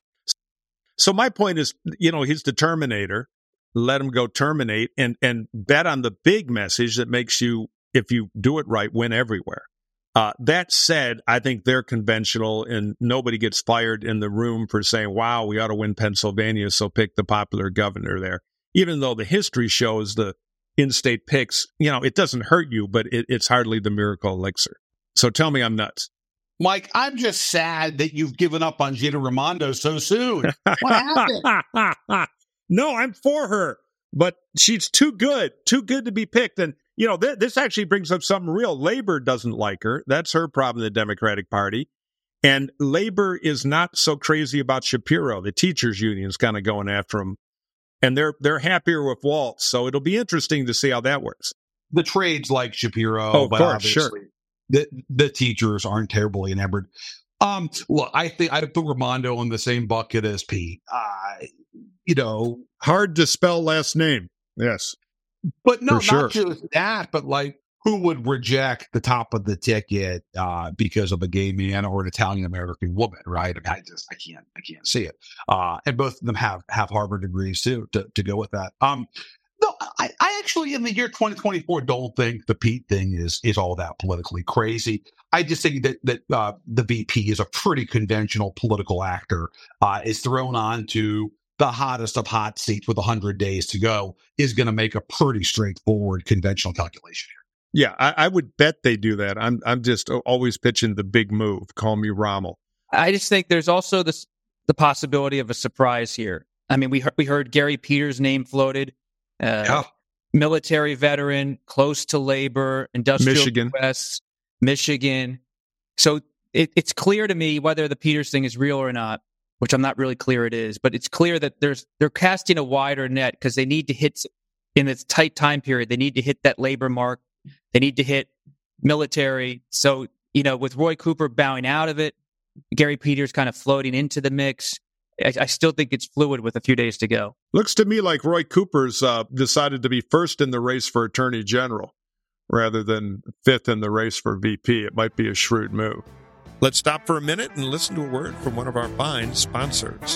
So my point is, you know, he's the Terminator. Let him go terminate and, and bet on the big message that makes you, if you do it right, win everywhere. Uh, that said, I think they're conventional and nobody gets fired in the room for saying, wow, we ought to win Pennsylvania, so pick the popular governor there. Even though the history shows the in-state picks, you know, it doesn't hurt you, but it, it's hardly the miracle elixir. So tell me I'm nuts. Mike, I'm just sad that you've given up on Gina Raimondo so soon. What happened? No, I'm for her, but she's too good, too good to be picked. And, you know, th- this actually brings up something real. Labor doesn't like her. That's her problem, the Democratic Party. And Labor is not so crazy about Shapiro. The teachers union's kind of going after him. And they're they're happier with Waltz. So it'll be interesting to see how that works. The trades like Shapiro, oh, of but course, obviously sure. the, the teachers aren't terribly enamored. Um, look, I think I put Raimondo in the same bucket as Pete. Uh, you know, hard to spell last name. Yes. But no, For not sure. just that, but like, who would reject the top of the ticket uh, because of a gay man or an Italian American woman, right? I mean, I just, I can't, I can't see it. Uh, and both of them have have Harvard degrees too to, to go with that. Um, no, I, I actually in the year twenty twenty-four don't think the Pete thing is is all that politically crazy. I just think that that uh, the V P is a pretty conventional political actor. Uh, is thrown onto the hottest of hot seats with one hundred days to go, is going to make a pretty straightforward conventional calculation here. Yeah, I, I would bet they do that. I'm I'm just always pitching the big move. Call me Rommel. I just think there's also this the possibility of a surprise here. I mean, we heard, we heard Gary Peters' name floated. Uh, yeah. Military veteran, close to labor, industrial Michigan. U S, Michigan. So it, it's clear to me whether the Peters thing is real or not, which I'm not really clear it is, but it's clear that there's they're casting a wider net because they need to hit in this tight time period. They need to hit that labor mark. They need to hit military. So, you know, with Roy Cooper bowing out of it, Gary Peters kind of floating into the mix, I, I still think it's fluid with a few days to go. Looks to me like Roy Cooper's uh, decided to be first in the race for Attorney General rather than fifth in the race for V P. It might be a shrewd move. Let's stop for a minute and listen to a word from one of our fine sponsors.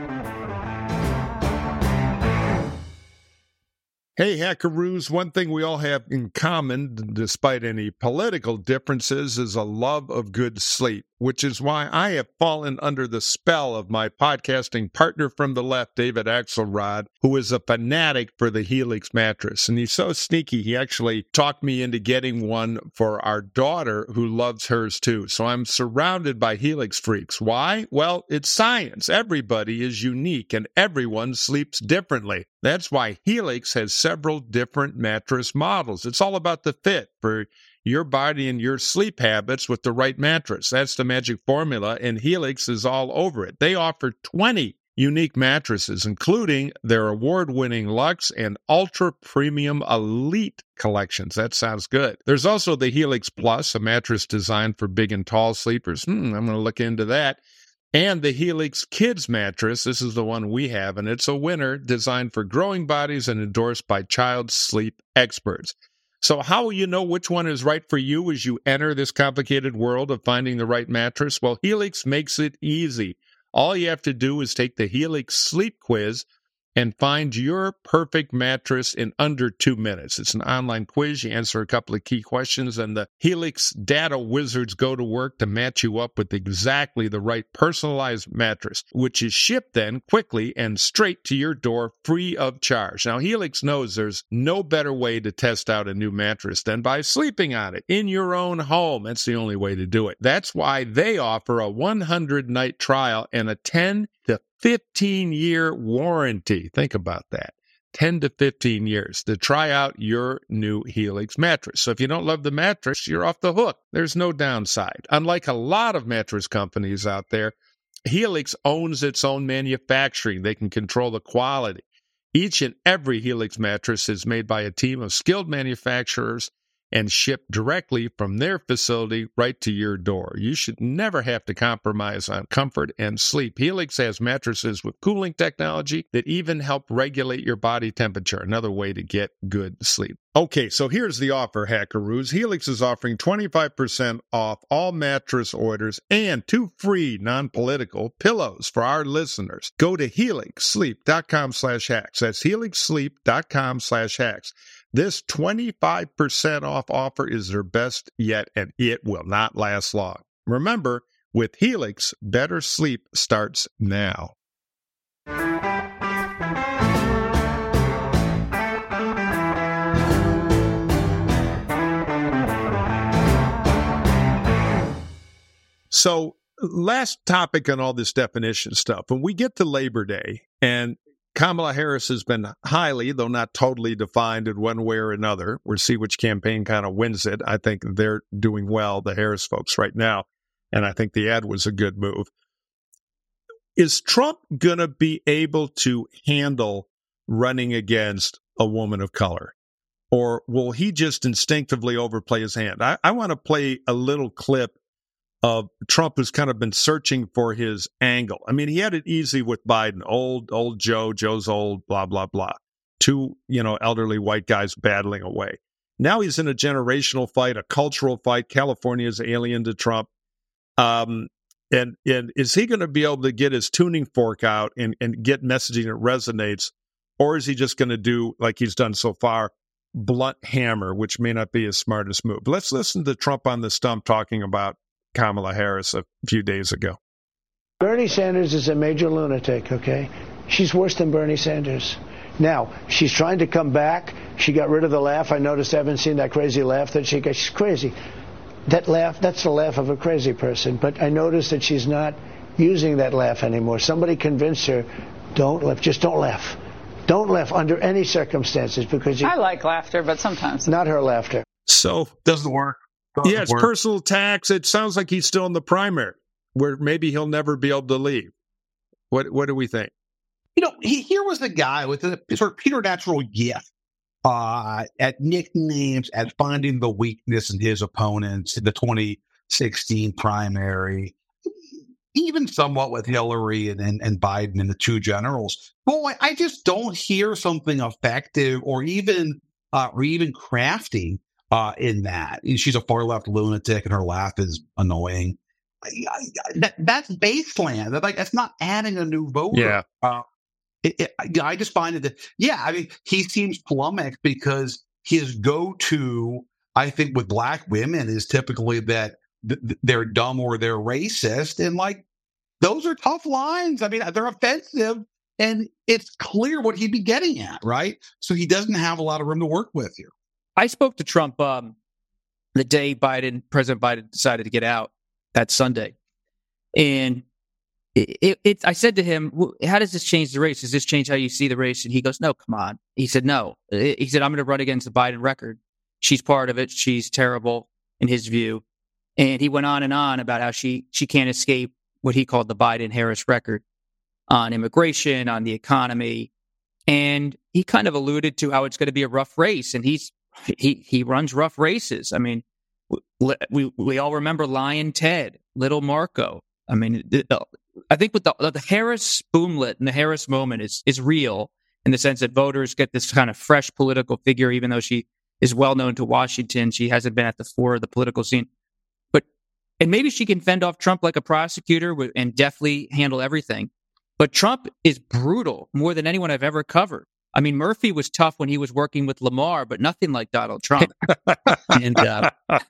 Hey, Hackaroos, one thing we all have in common, despite any political differences, is a love of good sleep, which is why I have fallen under the spell of my podcasting partner from the left, David Axelrod, who is a fanatic for the Helix mattress. And he's so sneaky, he actually talked me into getting one for our daughter, who loves hers too. So I'm surrounded by Helix freaks. Why? Well, it's science. Everybody is unique and everyone sleeps differently. That's why Helix has several different mattress models. It's all about the fit for your body and your sleep habits with the right mattress. That's the magic formula, and Helix is all over it. They offer twenty unique mattresses, including their award-winning Luxe and Ultra Premium Elite collections. That sounds good. There's also the Helix Plus, a mattress designed for big and tall sleepers. Hmm, I'm going to look into that. And the Helix Kids mattress, this is the one we have, and it's a winner, designed for growing bodies and endorsed by child sleep experts. So how will you know which one is right for you as you enter this complicated world of finding the right mattress? Well, Helix makes it easy. All you have to do is take the Helix Sleep Quiz, and find your perfect mattress in under two minutes. It's an online quiz. You answer a couple of key questions, and the Helix data wizards go to work to match you up with exactly the right personalized mattress, which is shipped then quickly and straight to your door free of charge. Now, Helix knows there's no better way to test out a new mattress than by sleeping on it in your own home. That's the only way to do it. That's why they offer a one hundred night trial and a ten to fifteen year warranty. Think about that. ten to fifteen years to try out your new Helix mattress. So if you don't love the mattress, you're off the hook. There's no downside. Unlike a lot of mattress companies out there, Helix owns its own manufacturing. They can control the quality. Each and every Helix mattress is made by a team of skilled manufacturers and shipped directly from their facility right to your door. You should never have to compromise on comfort and sleep. Helix has mattresses with cooling technology that even help regulate your body temperature, another way to get good sleep. Okay, so here's the offer, Hackaroos. Helix is offering twenty-five percent off all mattress orders and two free non-political pillows for our listeners. Go to helixsleep.com slash hacks. That's helixsleep.com slash hacks. This twenty-five percent off offer is their best yet, and it will not last long. Remember, with Helix, better sleep starts now. So, last topic on all this definition stuff. When we get to Labor Day, and Kamala Harris has been highly, though not totally, defined in one way or another. We'll see which campaign kind of wins it. I think they're doing well, the Harris folks, right now. And I think the ad was a good move. Is Trump going to be able to handle running against a woman of color? Or will he just instinctively overplay his hand? I, I want to play a little clip of Trump, who's kind of been searching for his angle. I mean, he had it easy with Biden. Old, old Joe, Joe's old, blah, blah, blah. Two, you know, elderly white guys battling away. Now he's in a generational fight, a cultural fight. California is alien to Trump. Um, and, and is he going to be able to get his tuning fork out and, and get messaging that resonates? Or is he just going to do, like he's done so far, blunt hammer, which may not be his smartest move? Let's listen to Trump on the stump talking about Kamala Harris a few days ago. Bernie Sanders is a major lunatic, okay? She's worse than Bernie Sanders. Now, she's trying to come back. She got rid of the laugh. I noticed I haven't seen that crazy laugh that she got. She's crazy. That laugh, that's the laugh of a crazy person. But I noticed that she's not using that laugh anymore. Somebody convinced her, don't laugh, just don't laugh. Don't laugh under any circumstances because you... I like laughter, but sometimes. Not her laughter. So... Doesn't work. Yeah, it's personal attacks. It sounds like he's still in the primary, where maybe he'll never be able to leave. What What do we think? You know, he, here was a guy with a sort of preternatural gift uh, at nicknames, at finding the weakness in his opponents in the twenty sixteen primary, even somewhat with Hillary and, and, and Biden and the two generals. Boy, I just don't hear something effective or even uh, or even crafty Uh, in that. She's a far-left lunatic and her laugh is annoying. I, I, that, that's baseline. That, like, that's not adding a new voter. Yeah. Uh, it, it, I just find it that, yeah, I mean, he seems flummoxed because his go-to, I think, with black women is typically that th- they're dumb or they're racist. And, like, those are tough lines. I mean, they're offensive. And it's clear what he'd be getting at, right? So he doesn't have a lot of room to work with here. I spoke to Trump um, the day Biden, President Biden decided to get out that Sunday. And it, it, it, I said to him, how does this change the race? Does this change how you see the race? And he goes, no, come on. He said, no. He said, I'm going to run against the Biden record. She's part of it. She's terrible in his view. And he went on and on about how she, she can't escape what he called the Biden-Harris record on immigration, on the economy. And he kind of alluded to how it's going to be a rough race. And he's He he runs rough races. I mean, we we, we all remember Lion Ted, Little Marco. I mean, the, I think with the the Harris boomlet and the Harris moment is is real in the sense that voters get this kind of fresh political figure, even though she is well known to Washington. She hasn't been at the fore of the political scene, but and maybe she can fend off Trump like a prosecutor and deftly handle everything. But Trump is brutal more than anyone I've ever covered. I mean, Murphy was tough when he was working with Lamar, but nothing like Donald Trump. and uh,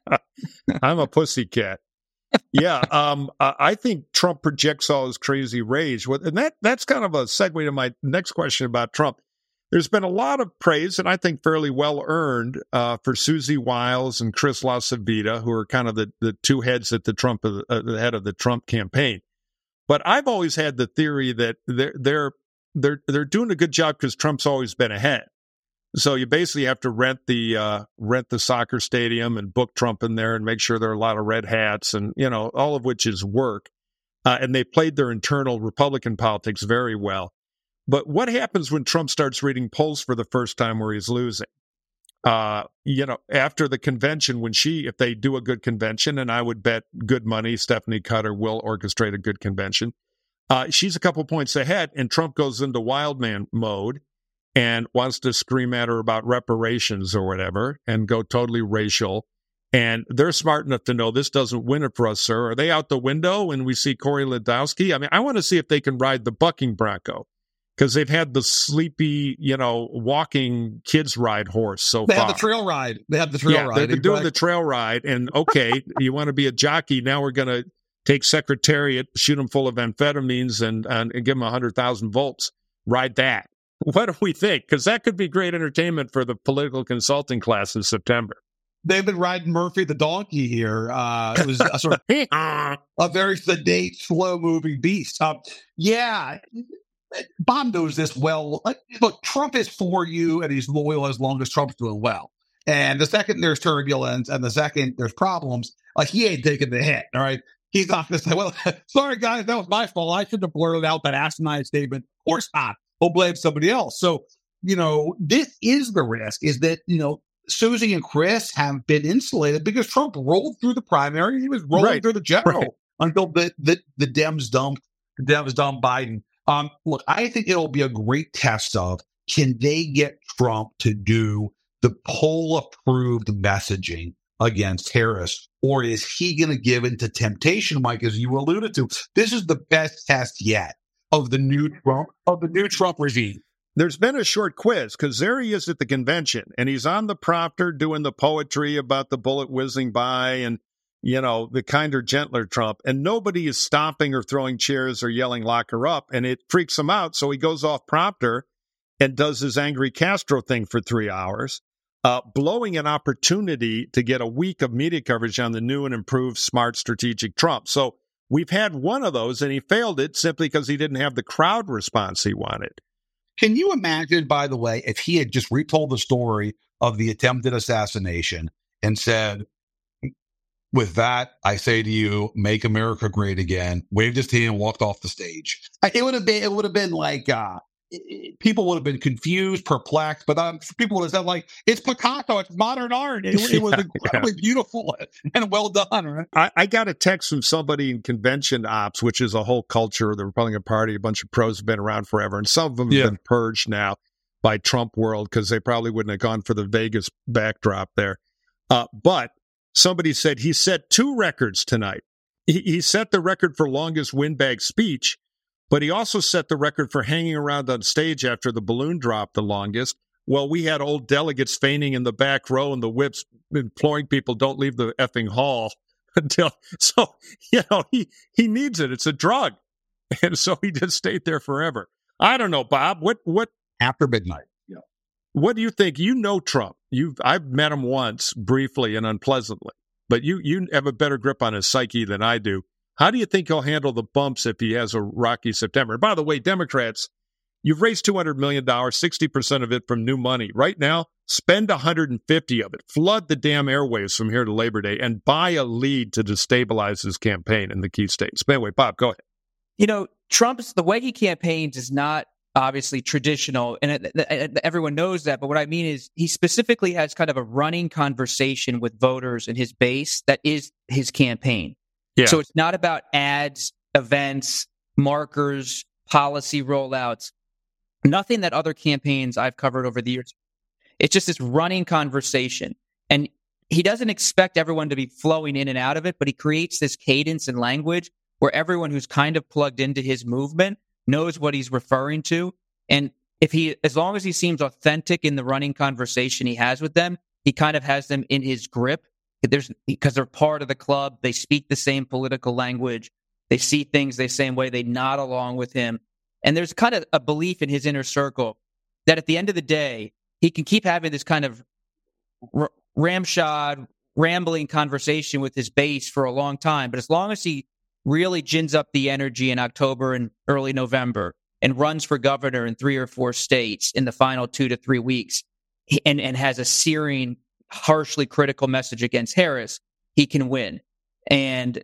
I'm a pussycat. Yeah, um, I think Trump projects all his crazy rage. And that that's kind of a segue to my next question about Trump. There's been a lot of praise, and I think fairly well earned, uh, for Susie Wiles and Chris LaCivita, who are kind of the, the two heads at the Trump uh, the head of the Trump campaign. But I've always had the theory that they're they're they're they're doing a good job because Trump's always been ahead. So you basically have to rent the uh, rent the soccer stadium and book Trump in there and make sure there are a lot of red hats and, you know, all of which is work. Uh, and they played their internal Republican politics very well. But what happens when Trump starts reading polls for the first time where he's losing? Uh, you know, after the convention, when she, if they do a good convention, and I would bet good money Stephanie Cutter will orchestrate a good convention, uh, she's a couple points ahead, and Trump goes into wild man mode and wants to scream at her about reparations or whatever and go totally racial. And they're smart enough to know this doesn't win it for us, sir. Are they out the window when we see Corey Lewandowski? I mean, I want to see if they can ride the bucking bronco, because they've had the sleepy, you know, walking kids ride horse so they far. They had the trail ride. They had the trail yeah, ride. They've been doing the trail ride. And, okay, you want to be a jockey. Now we're going to take Secretariat, shoot them full of amphetamines, and, and, and give them one hundred thousand volts. Ride that. What do we think? Because that could be great entertainment for the political consulting class in September. They've been riding Murphy the donkey here. Uh, it was a sort of a very sedate, slow-moving beast. Um, yeah, Bob knows this well. Look, Trump is for you, and he's loyal as long as Trump's doing well. And the second there's turbulence, and the second there's problems, like he ain't taking the hit. All right, he's not going to say, "Well, sorry guys, that was my fault. I shouldn't have blurted out that asinine statement." Of course not. He'll blame somebody else. So, you know, this is the risk: is that, you know, Susie and Chris have been insulated because Trump rolled through the primary. He was rolling right. through the general right. until the, the, the Dems dumped, the Dems dumped Biden. Um, look, I think it'll be a great test of, can they get Trump to do the poll-approved messaging against Harris, or is he going to give in to temptation, Mike, as you alluded to? This is the best test yet of the new Trump, of the new Trump regime. There's been a short quiz, because there he is at the convention, and he's on the prompter doing the poetry about the bullet whizzing by and, you know, the kinder, gentler Trump, and nobody is stomping or throwing chairs or yelling, lock her up, and it freaks him out. So he goes off prompter and does his angry Castro thing for three hours, uh, blowing an opportunity to get a week of media coverage on the new and improved, smart, strategic Trump. So we've had one of those, and he failed it simply because he didn't have the crowd response he wanted. Can you imagine, by the way, if he had just retold the story of the attempted assassination and said, with that, I say to you, make America great again, waved his hand and walked off the stage? It would have been, it would have been like, uh, people would have been confused, perplexed, but um, people would have said, like, it's Picasso, it's modern art. It, it was yeah, incredibly yeah. beautiful and well done, right? I, I got a text from somebody in convention ops, which is a whole culture of the Republican Party. A bunch of pros have been around forever, and some of them have yeah. been purged now by Trump world because they probably wouldn't have gone for the Vegas backdrop there. Uh, but somebody said he set two records tonight. He, he set the record for longest windbag speech, but he also set the record for hanging around on stage after the balloon dropped the longest. Well, we had old delegates feigning in the back row and the whips imploring people, don't leave the effing hall until, so, you know, he, he needs it. It's a drug. And so he just stayed there forever. I don't know, Bob, what, what, after midnight. Yeah. What do you think? You know Trump. You've, I've met him once briefly and unpleasantly, but you, you have a better grip on his psyche than I do. How do you think he'll handle the bumps if he has a rocky September? And by the way, Democrats, you've raised two hundred million dollars, sixty percent of it from new money. Right now, spend one hundred fifty of it. Flood the damn airwaves from here to Labor Day and buy a lead to destabilize his campaign in the key states. But anyway, Bob, go ahead. You know, Trump's, the way he campaigns is not obviously traditional, and it, it, everyone knows that. But what I mean is he specifically has kind of a running conversation with voters and his base that is his campaign. Yeah. So it's not about ads, events, markers, policy rollouts, nothing that other campaigns I've covered over the years. It's just this running conversation. And he doesn't expect everyone to be flowing in and out of it, but he creates this cadence and language where everyone who's kind of plugged into his movement knows what he's referring to. And if he, as long as he seems authentic in the running conversation he has with them, he kind of has them in his grip. There's because they're part of the club. They speak the same political language. They see things the same way. They nod along with him. And there's kind of a belief in his inner circle that at the end of the day, he can keep having this kind of r- ramshod, rambling conversation with his base for a long time. But as long as he really gins up the energy in October and early November and runs for governor in three or four states in the final two to three weeks and, and has a searing, harshly critical message against Harris, he can win. And,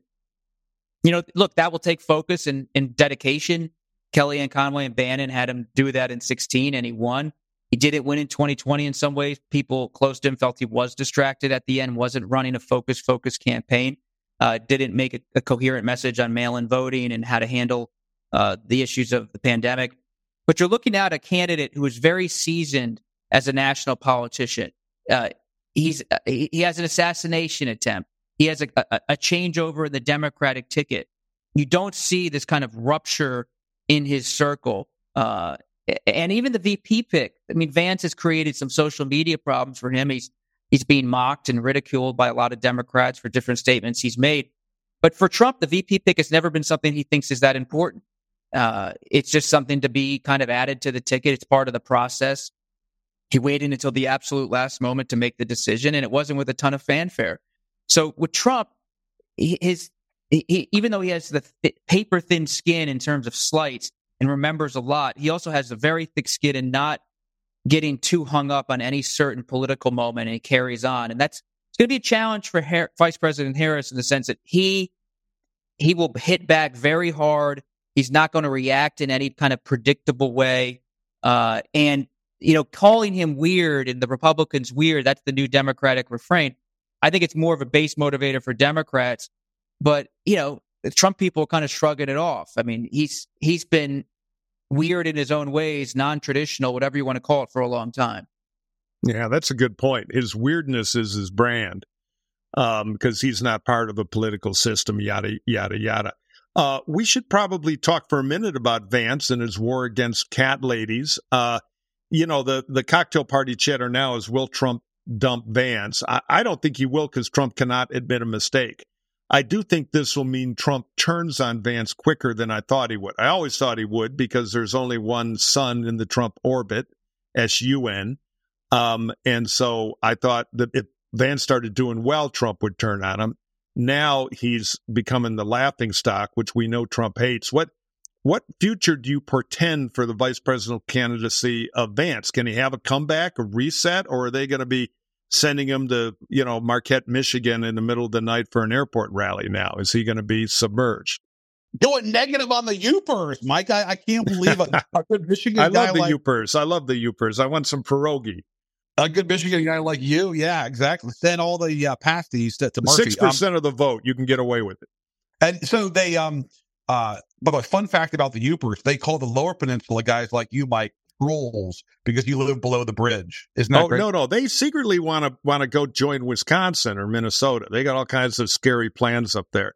you know, look, that will take focus and, and dedication. Kellyanne Conway and Bannon had him do that in sixteen, and he won. He didn't win in twenty twenty in some ways. People close to him felt he was distracted at the end, wasn't running a focus, focus campaign, uh, didn't make a, a coherent message on mail-in voting and how to handle uh, the issues of the pandemic. But you're looking at a candidate who is very seasoned as a national politician. Uh, he's uh, he has an assassination attempt. He has a, a, a changeover in the Democratic ticket. You don't see this kind of rupture in his circle. Uh, and even the V P pick. I mean, Vance has created some social media problems for him. He's he's being mocked and ridiculed by a lot of Democrats for different statements he's made. But for Trump, the V P pick has never been something he thinks is that important. Uh, it's just something to be kind of added to the ticket. It's part of the process. He waited until the absolute last moment to make the decision, and it wasn't with a ton of fanfare. So with Trump, his he, even though he has the th- paper-thin skin in terms of slights and remembers a lot, he also has a very thick skin in not getting too hung up on any certain political moment, and he carries on. And that's it's going to be a challenge for Har- Vice President Harris in the sense that he he will hit back very hard. He's not going to react in any kind of predictable way. Uh, and, you know, calling him weird and the Republicans weird, that's the new Democratic refrain. I think it's more of a base motivator for Democrats. But, you know, the Trump people are kind of shrugging it off. I mean, he's he's been weird in his own ways, non-traditional, whatever you want to call it, for a long time. Yeah, that's a good point. His weirdness is his brand um, because he's not part of a political system, yada, yada, yada. Uh, we should probably talk for a minute about Vance and his war against cat ladies. Uh, you know, the, the cocktail party chatter now is, will Trump dump Vance? I, I don't think he will because Trump cannot admit a mistake. I do think this will mean Trump turns on Vance quicker than I thought he would. I always thought he would because there's only one sun in the Trump orbit, S U N. Um, and so I thought that if Vance started doing well, Trump would turn on him. Now he's becoming the laughingstock, which we know Trump hates. What what future do you portend for the vice presidential candidacy of Vance? Can he have a comeback, a reset, or are they going to be sending him to, you know, Marquette, Michigan in the middle of the night for an airport rally now? Is he going to be submerged? Going negative on the Youpers, Mike. I, I can't believe a, a good Michigan I guy love the like, Youpers. I love the Youpers. I want some pierogi. A good Michigan guy like you. Yeah, exactly. Send all the uh, pasties to, to Murphy. Six percent um, of the vote, you can get away with it. And so they, um, uh, by the way, fun fact about the Youpers, they call the Lower Peninsula guys like you, Mike, trolls because you live below the bridge. Isn't that oh, great? no, no. They secretly want to want to go join Wisconsin or Minnesota. They got all kinds of scary plans up there.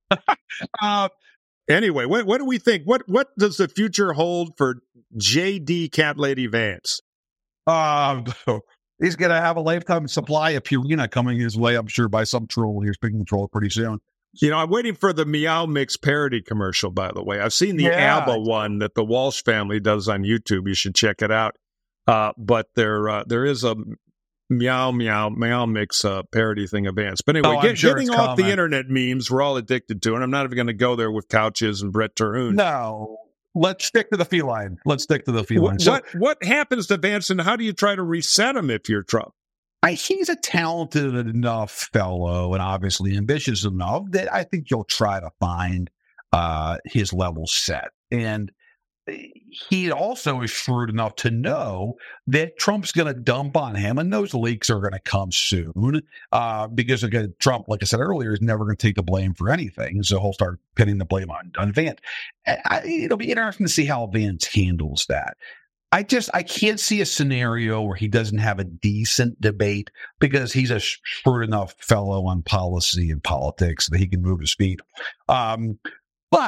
uh, anyway, what what do we think? What what does the future hold for J D Cat Lady Vance? Um, he's going to have a lifetime supply of Purina coming his way, I'm sure, by some troll. He's picking the troll pretty soon. You know, I'm waiting for the Meow Mix parody commercial, by the way. I've seen the yeah. ABBA one that the Walsh family does on YouTube. You should check it out. Uh, but there uh, there is a Meow Meow Meow Mix uh, parody thing of Vance. But anyway, oh, get, sure getting off common. The internet memes, we're all addicted to, and I'm not even going to go there with couches and Brett Terhune. No. Let's stick to the feline. Let's stick to the feline. What, So, what what happens to Vance, and how do you try to reset him if you're Trump? I, he's a talented enough fellow and obviously ambitious enough that I think you'll try to find uh, his level set. And he also is shrewd enough to know that Trump's going to dump on him, and those leaks are going to come soon uh, because again, Trump, like I said earlier, is never going to take the blame for anything. So he'll start pinning the blame on, on Vance. I, it'll be interesting to see how Vance handles that. I just, I can't see a scenario where he doesn't have a decent debate because he's a shrewd enough fellow on policy and politics that he can move his feet. Um, but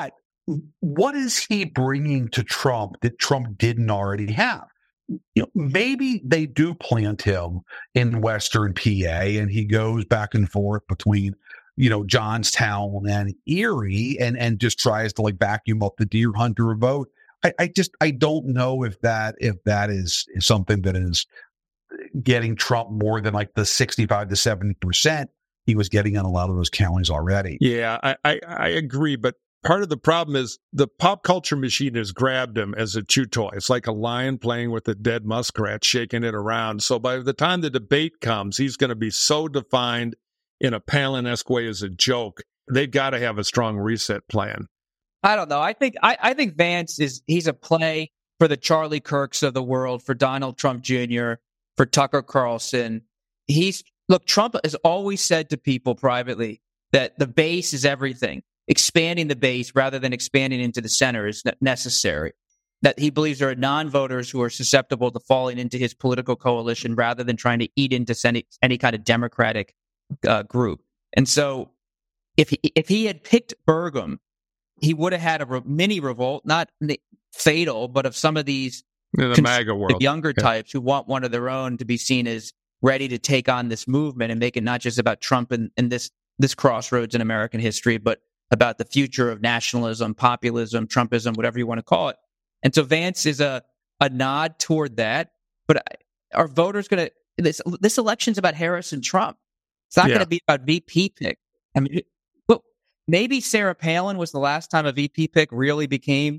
what is he bringing to Trump that Trump didn't already have? You know, maybe they do plant him in Western P A and he goes back and forth between, you know, Johnstown and Erie and, and just tries to like vacuum up the deer hunter vote. I, I just, I don't know if that, if that is, is something that is getting Trump more than like the sixty-five to seventy percent he was getting in a lot of those counties already. Yeah, I, I, I agree. But part of the problem is the pop culture machine has grabbed him as a chew toy. It's like a lion playing with a dead muskrat, shaking it around. So by the time the debate comes, he's going to be so defined in a Palin-esque way as a joke. They've got to have a strong reset plan. I don't know. I think I, I think Vance is he's a play for the Charlie Kirks of the world, for Donald Trump Junior, for Tucker Carlson. He's look, Trump has always said to people privately that the base is everything. Expanding the base rather than expanding into the center is necessary. That he believes there are non-voters who are susceptible to falling into his political coalition rather than trying to eat into any, any kind of Democratic uh, group. And so if he, if he had picked Burgum, he would have had a re- mini revolt, not fatal, but of some of these in the MAGA world, younger yeah. types who want one of their own to be seen as ready to take on this movement and make it not just about Trump and, and this this crossroads in American history, but about the future of nationalism, populism, Trumpism, whatever you want to call it. And so Vance is a a nod toward that. But are voters going to this this election's about Harris and Trump? It's not Yeah. going to be about V P pick. I mean, well, maybe Sarah Palin was the last time a V P pick really became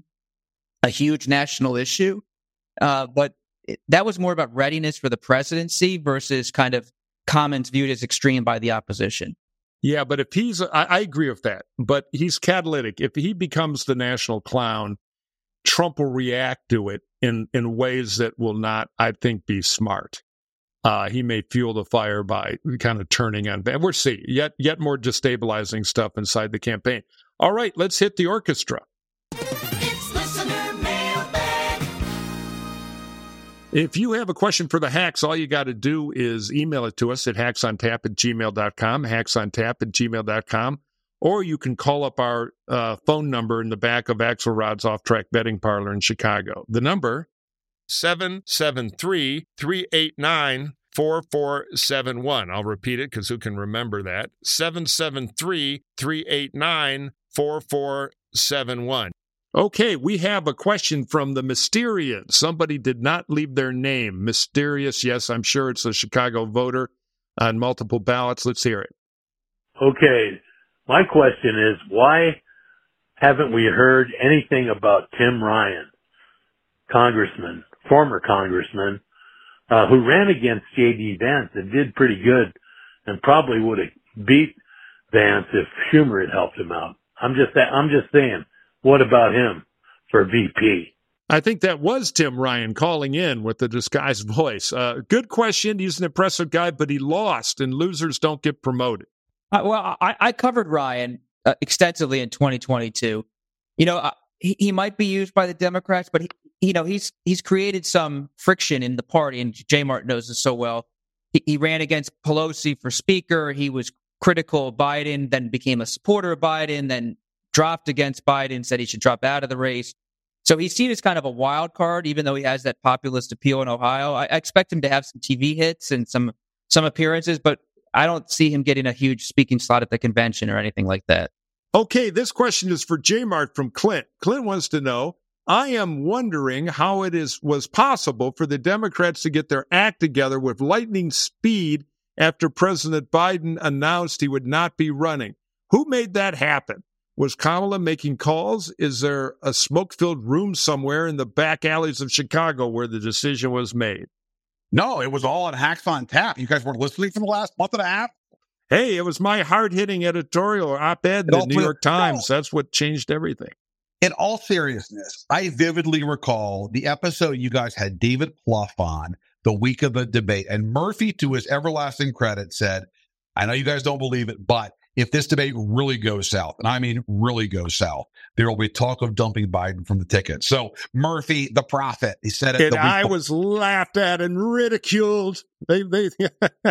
a huge national issue. Uh, but it, that was more about readiness for the presidency versus kind of comments viewed as extreme by the opposition. Yeah, but if he's, I, I agree with that, but he's catalytic. If he becomes the national clown, Trump will react to it in, in ways that will not, I think, be smart. Uh, he may fuel the fire by kind of turning on. We'll see. Yet, yet more destabilizing stuff inside the campaign. All right, let's hit the orchestra. If you have a question for the Hacks, all you got to do is email it to us at hacksontap at gmail dot com, hacksontap at gmail dot com, or you can call up our uh, phone number in the back of Axelrod's Off-Track Betting Parlor in Chicago. The number, seven seven three, three eight nine, four four seven one. I'll repeat it because who can remember that? seven seven three, three eight nine, four four seven one. Okay, we have a question from the Mysterian. Somebody did not leave their name. Mysterious, yes, I'm sure it's a Chicago voter on multiple ballots. Let's hear it. Okay, my question is, why haven't we heard anything about Tim Ryan, congressman, former congressman, uh, who ran against J D Vance and did pretty good and probably would have beat Vance if Schumer had helped him out? I'm just, I'm just saying. What about him for V P? I think that was Tim Ryan calling in with the disguised voice. Uh, good question. He's an impressive guy, but he lost, and losers don't get promoted. Uh, well, I, I covered Ryan uh, extensively in twenty twenty-two. You know, uh, he, he might be used by the Democrats, but he, you know, he's he's created some friction in the party, and Jay Martin knows this so well. He, he ran against Pelosi for Speaker. He was critical of Biden, then became a supporter of Biden, then dropped against Biden, said he should drop out of the race. So he's seen as kind of a wild card, even though he has that populist appeal in Ohio. I, I expect him to have some T V hits and some some appearances, but I don't see him getting a huge speaking slot at the convention or anything like that. Okay, this question is for J-Mart from Clint. Clint wants to know, I am wondering how it is was possible for the Democrats to get their act together with lightning speed after President Biden announced he would not be running. Who made that happen? Was Kamala making calls? Is there a smoke-filled room somewhere in the back alleys of Chicago where the decision was made? No, it was all on Hacks on Tap. You guys weren't listening for the last month and a half? Hey, it was my hard-hitting editorial or op-ed in the New York Times. That's what changed everything. In all seriousness, I vividly recall the episode you guys had David Plouffe on the week of the debate, and Murphy, to his everlasting credit, said, I know you guys don't believe it, but if this debate really goes south, and I mean really goes south, there will be talk of dumping Biden from the ticket. So Murphy, the prophet, he said it. And the week I before. was laughed at and ridiculed. They, they.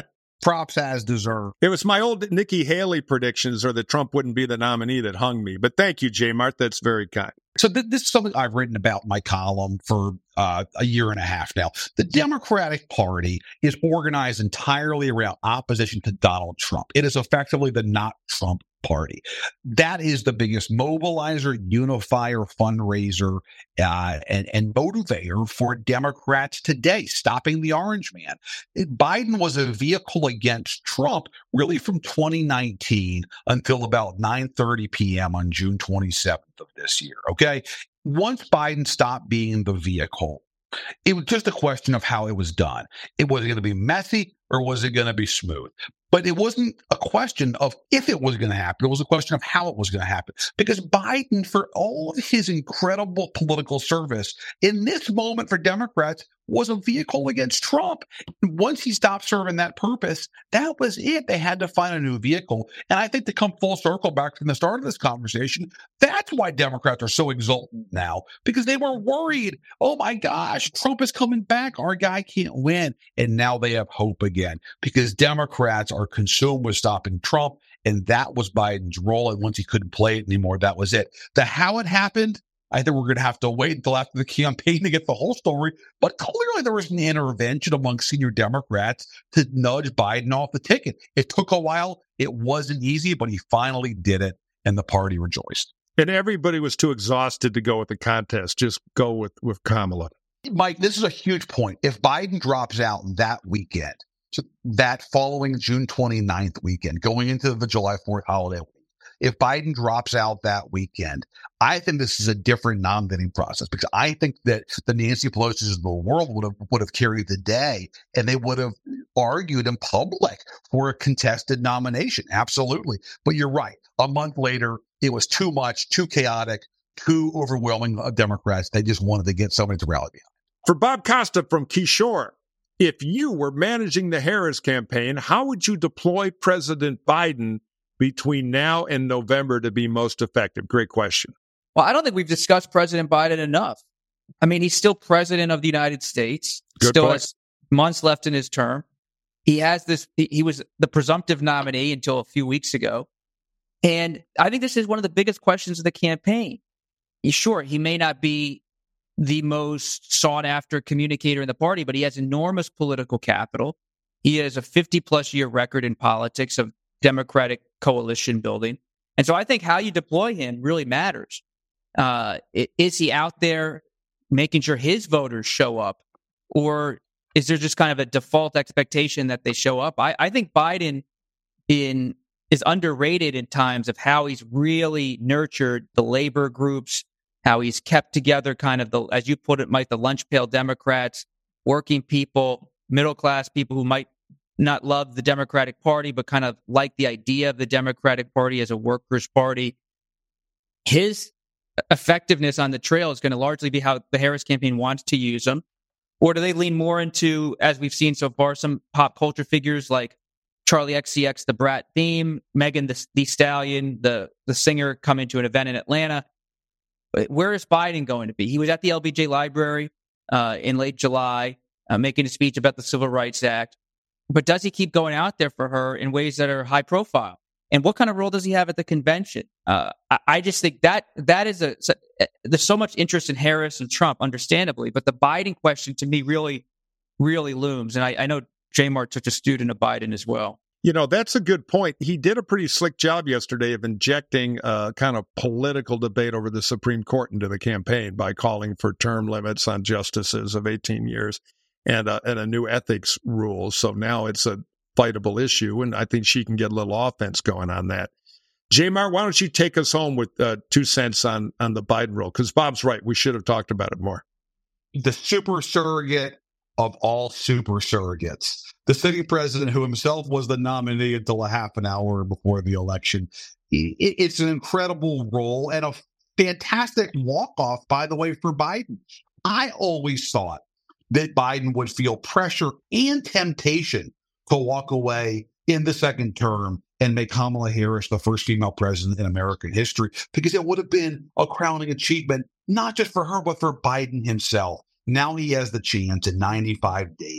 props as deserved. It was my old Nikki Haley predictions, or that Trump wouldn't be the nominee, that hung me. But thank you, J Mart. That's very kind. So th- this is something I've written about in my column for uh, a year and a half now. The Democratic Party is organized entirely around opposition to Donald Trump. It is effectively the not Trump party. That is the biggest mobilizer, unifier, fundraiser, uh, and, and motivator for Democrats today, stopping the orange man. Biden was a vehicle against Trump really from twenty nineteen until about nine thirty p.m. on June twenty-seventh of this year. Okay. Once Biden stopped being the vehicle, it was just a question of how it was done. It was going to be messy or was it going to be smooth? But it wasn't a question of if it was going to happen. It was a question of how it was going to happen. Because Biden, for all of his incredible political service, in this moment for Democrats, was a vehicle against Trump. Once he stopped serving that purpose, that was it. They had to find a new vehicle. And I think to come full circle back from the start of this conversation, that's why Democrats are so exultant now, because they were worried. Oh my gosh, Trump is coming back. Our guy can't win. And now they have hope again because Democrats are consumed with stopping Trump. And that was Biden's role. And once he couldn't play it anymore, that was it. The how it happened, I think we're going to have to wait until after the campaign to get the whole story. But clearly there was an intervention among senior Democrats to nudge Biden off the ticket. It took a while. It wasn't easy, but he finally did it, and the party rejoiced. And everybody was too exhausted to go with the contest. Just go with, with Kamala. Mike, this is a huge point. If Biden drops out that weekend, so that following June twenty-ninth weekend, going into the July fourth holiday week, if Biden drops out that weekend, I think this is a different nominating process because I think that the Nancy Pelosi's of the world would have would have carried the day and they would have argued in public for a contested nomination. Absolutely. But you're right. A month later, it was too much, too chaotic, too overwhelming of Democrats. They just wanted to get somebody to rally behind. For Bob Costa from Keyshore, if you were managing the Harris campaign, how would you deploy President Biden between now and November to be most effective? Great question. Well, I don't think we've discussed President Biden enough. I mean, he's still president of the United States, Good still point. has months left in his term. He has this, he, he was the presumptive nominee until a few weeks ago. And I think this is one of the biggest questions of the campaign. He, sure, he may not be the most sought after communicator in the party, but he has enormous political capital. He has a fifty plus year record in politics of Democratic coalition building. And so I think how you deploy him really matters. Uh, is he out there making sure his voters show up? Or is there just kind of a default expectation that they show up? I, I think Biden in is underrated in times of how he's really nurtured the labor groups, how he's kept together kind of the, as you put it, Mike, the lunch pail Democrats, working people, middle class people who might not love the Democratic Party, but kind of like the idea of the Democratic Party as a workers' party. His effectiveness on the trail is going to largely be how the Harris campaign wants to use him. Or do they lean more into, as we've seen so far, some pop culture figures like Charlie X C X, the Brat theme, Megan the, the Stallion, the, the singer, coming to an event in Atlanta? Where is Biden going to be? He was at the L B J Library uh, in late July, uh, making a speech about the Civil Rights Act. But does he keep going out there for her in ways that are high profile? And what kind of role does he have at the convention? Uh, I, I just think that that is a, so, uh, there's so much interest in Harris and Trump, understandably, but the Biden question to me really, really looms. And I, I know J Mart took a student of Biden as well. You know, that's a good point. He did a pretty slick job yesterday of injecting a kind of political debate over the Supreme Court into the campaign by calling for term limits on justices of eighteen years and a, and a new ethics rule. So now it's a fightable issue, and I think she can get a little offense going on that. J Mart, why don't you take us home with uh, two cents on, on the Biden rule? Because Bob's right. We should have talked about it more. The super surrogate of all super surrogates. The sitting president, who himself was the nominee until a half an hour before the election. It, it's an incredible role and a fantastic walk-off, by the way, for Biden. I always thought that Biden would feel pressure and temptation to walk away in the second term and make Kamala Harris the first female president in American history, because it would have been a crowning achievement, not just for her, but for Biden himself. Now he has the chance in ninety-five days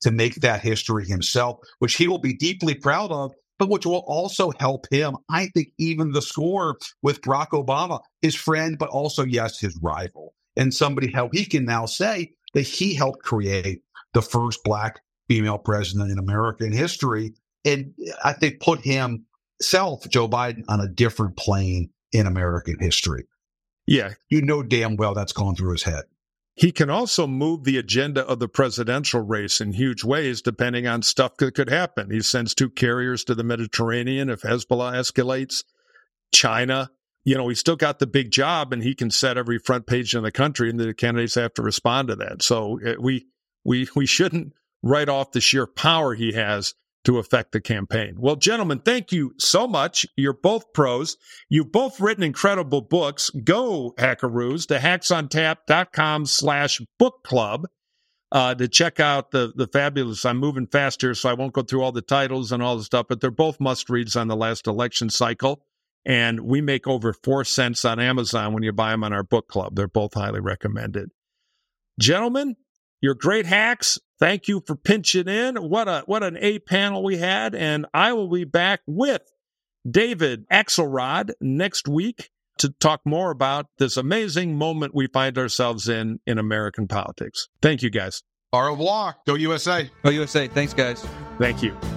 to make that history himself, which he will be deeply proud of, but which will also help him, I think, even the score with Barack Obama, his friend, but also, yes, his rival, and somebody how he can now say that he helped create the first black female president in American history. And I think put himself, Joe Biden, on a different plane in American history. Yeah. You know damn well that's gone through his head. He can also move the agenda of the presidential race in huge ways, depending on stuff that could happen. He sends two carriers to the Mediterranean if Hezbollah escalates. China, you know, he's still got the big job, and he can set every front page in the country, and the candidates have to respond to that. So we we we shouldn't write off the sheer power he has to affect the campaign. Well, gentlemen, thank you so much. You're both pros. You've both written incredible books. Go, Hackaroos, to hacksontap.com slash book club uh, to check out the, the fabulous, I'm moving fast here, so I won't go through all the titles and all the stuff, but they're both must-reads on the last election cycle. And we make over four cents on Amazon when you buy them on our book club. They're both highly recommended. Gentlemen, you're great hacks. Thank you for pinching in. What a what an A panel we had. And I will be back with David Axelrod next week to talk more about this amazing moment we find ourselves in in American politics. Thank you, guys. Au revoir. Go U S A. Go U S A. Thanks, guys. Thank you.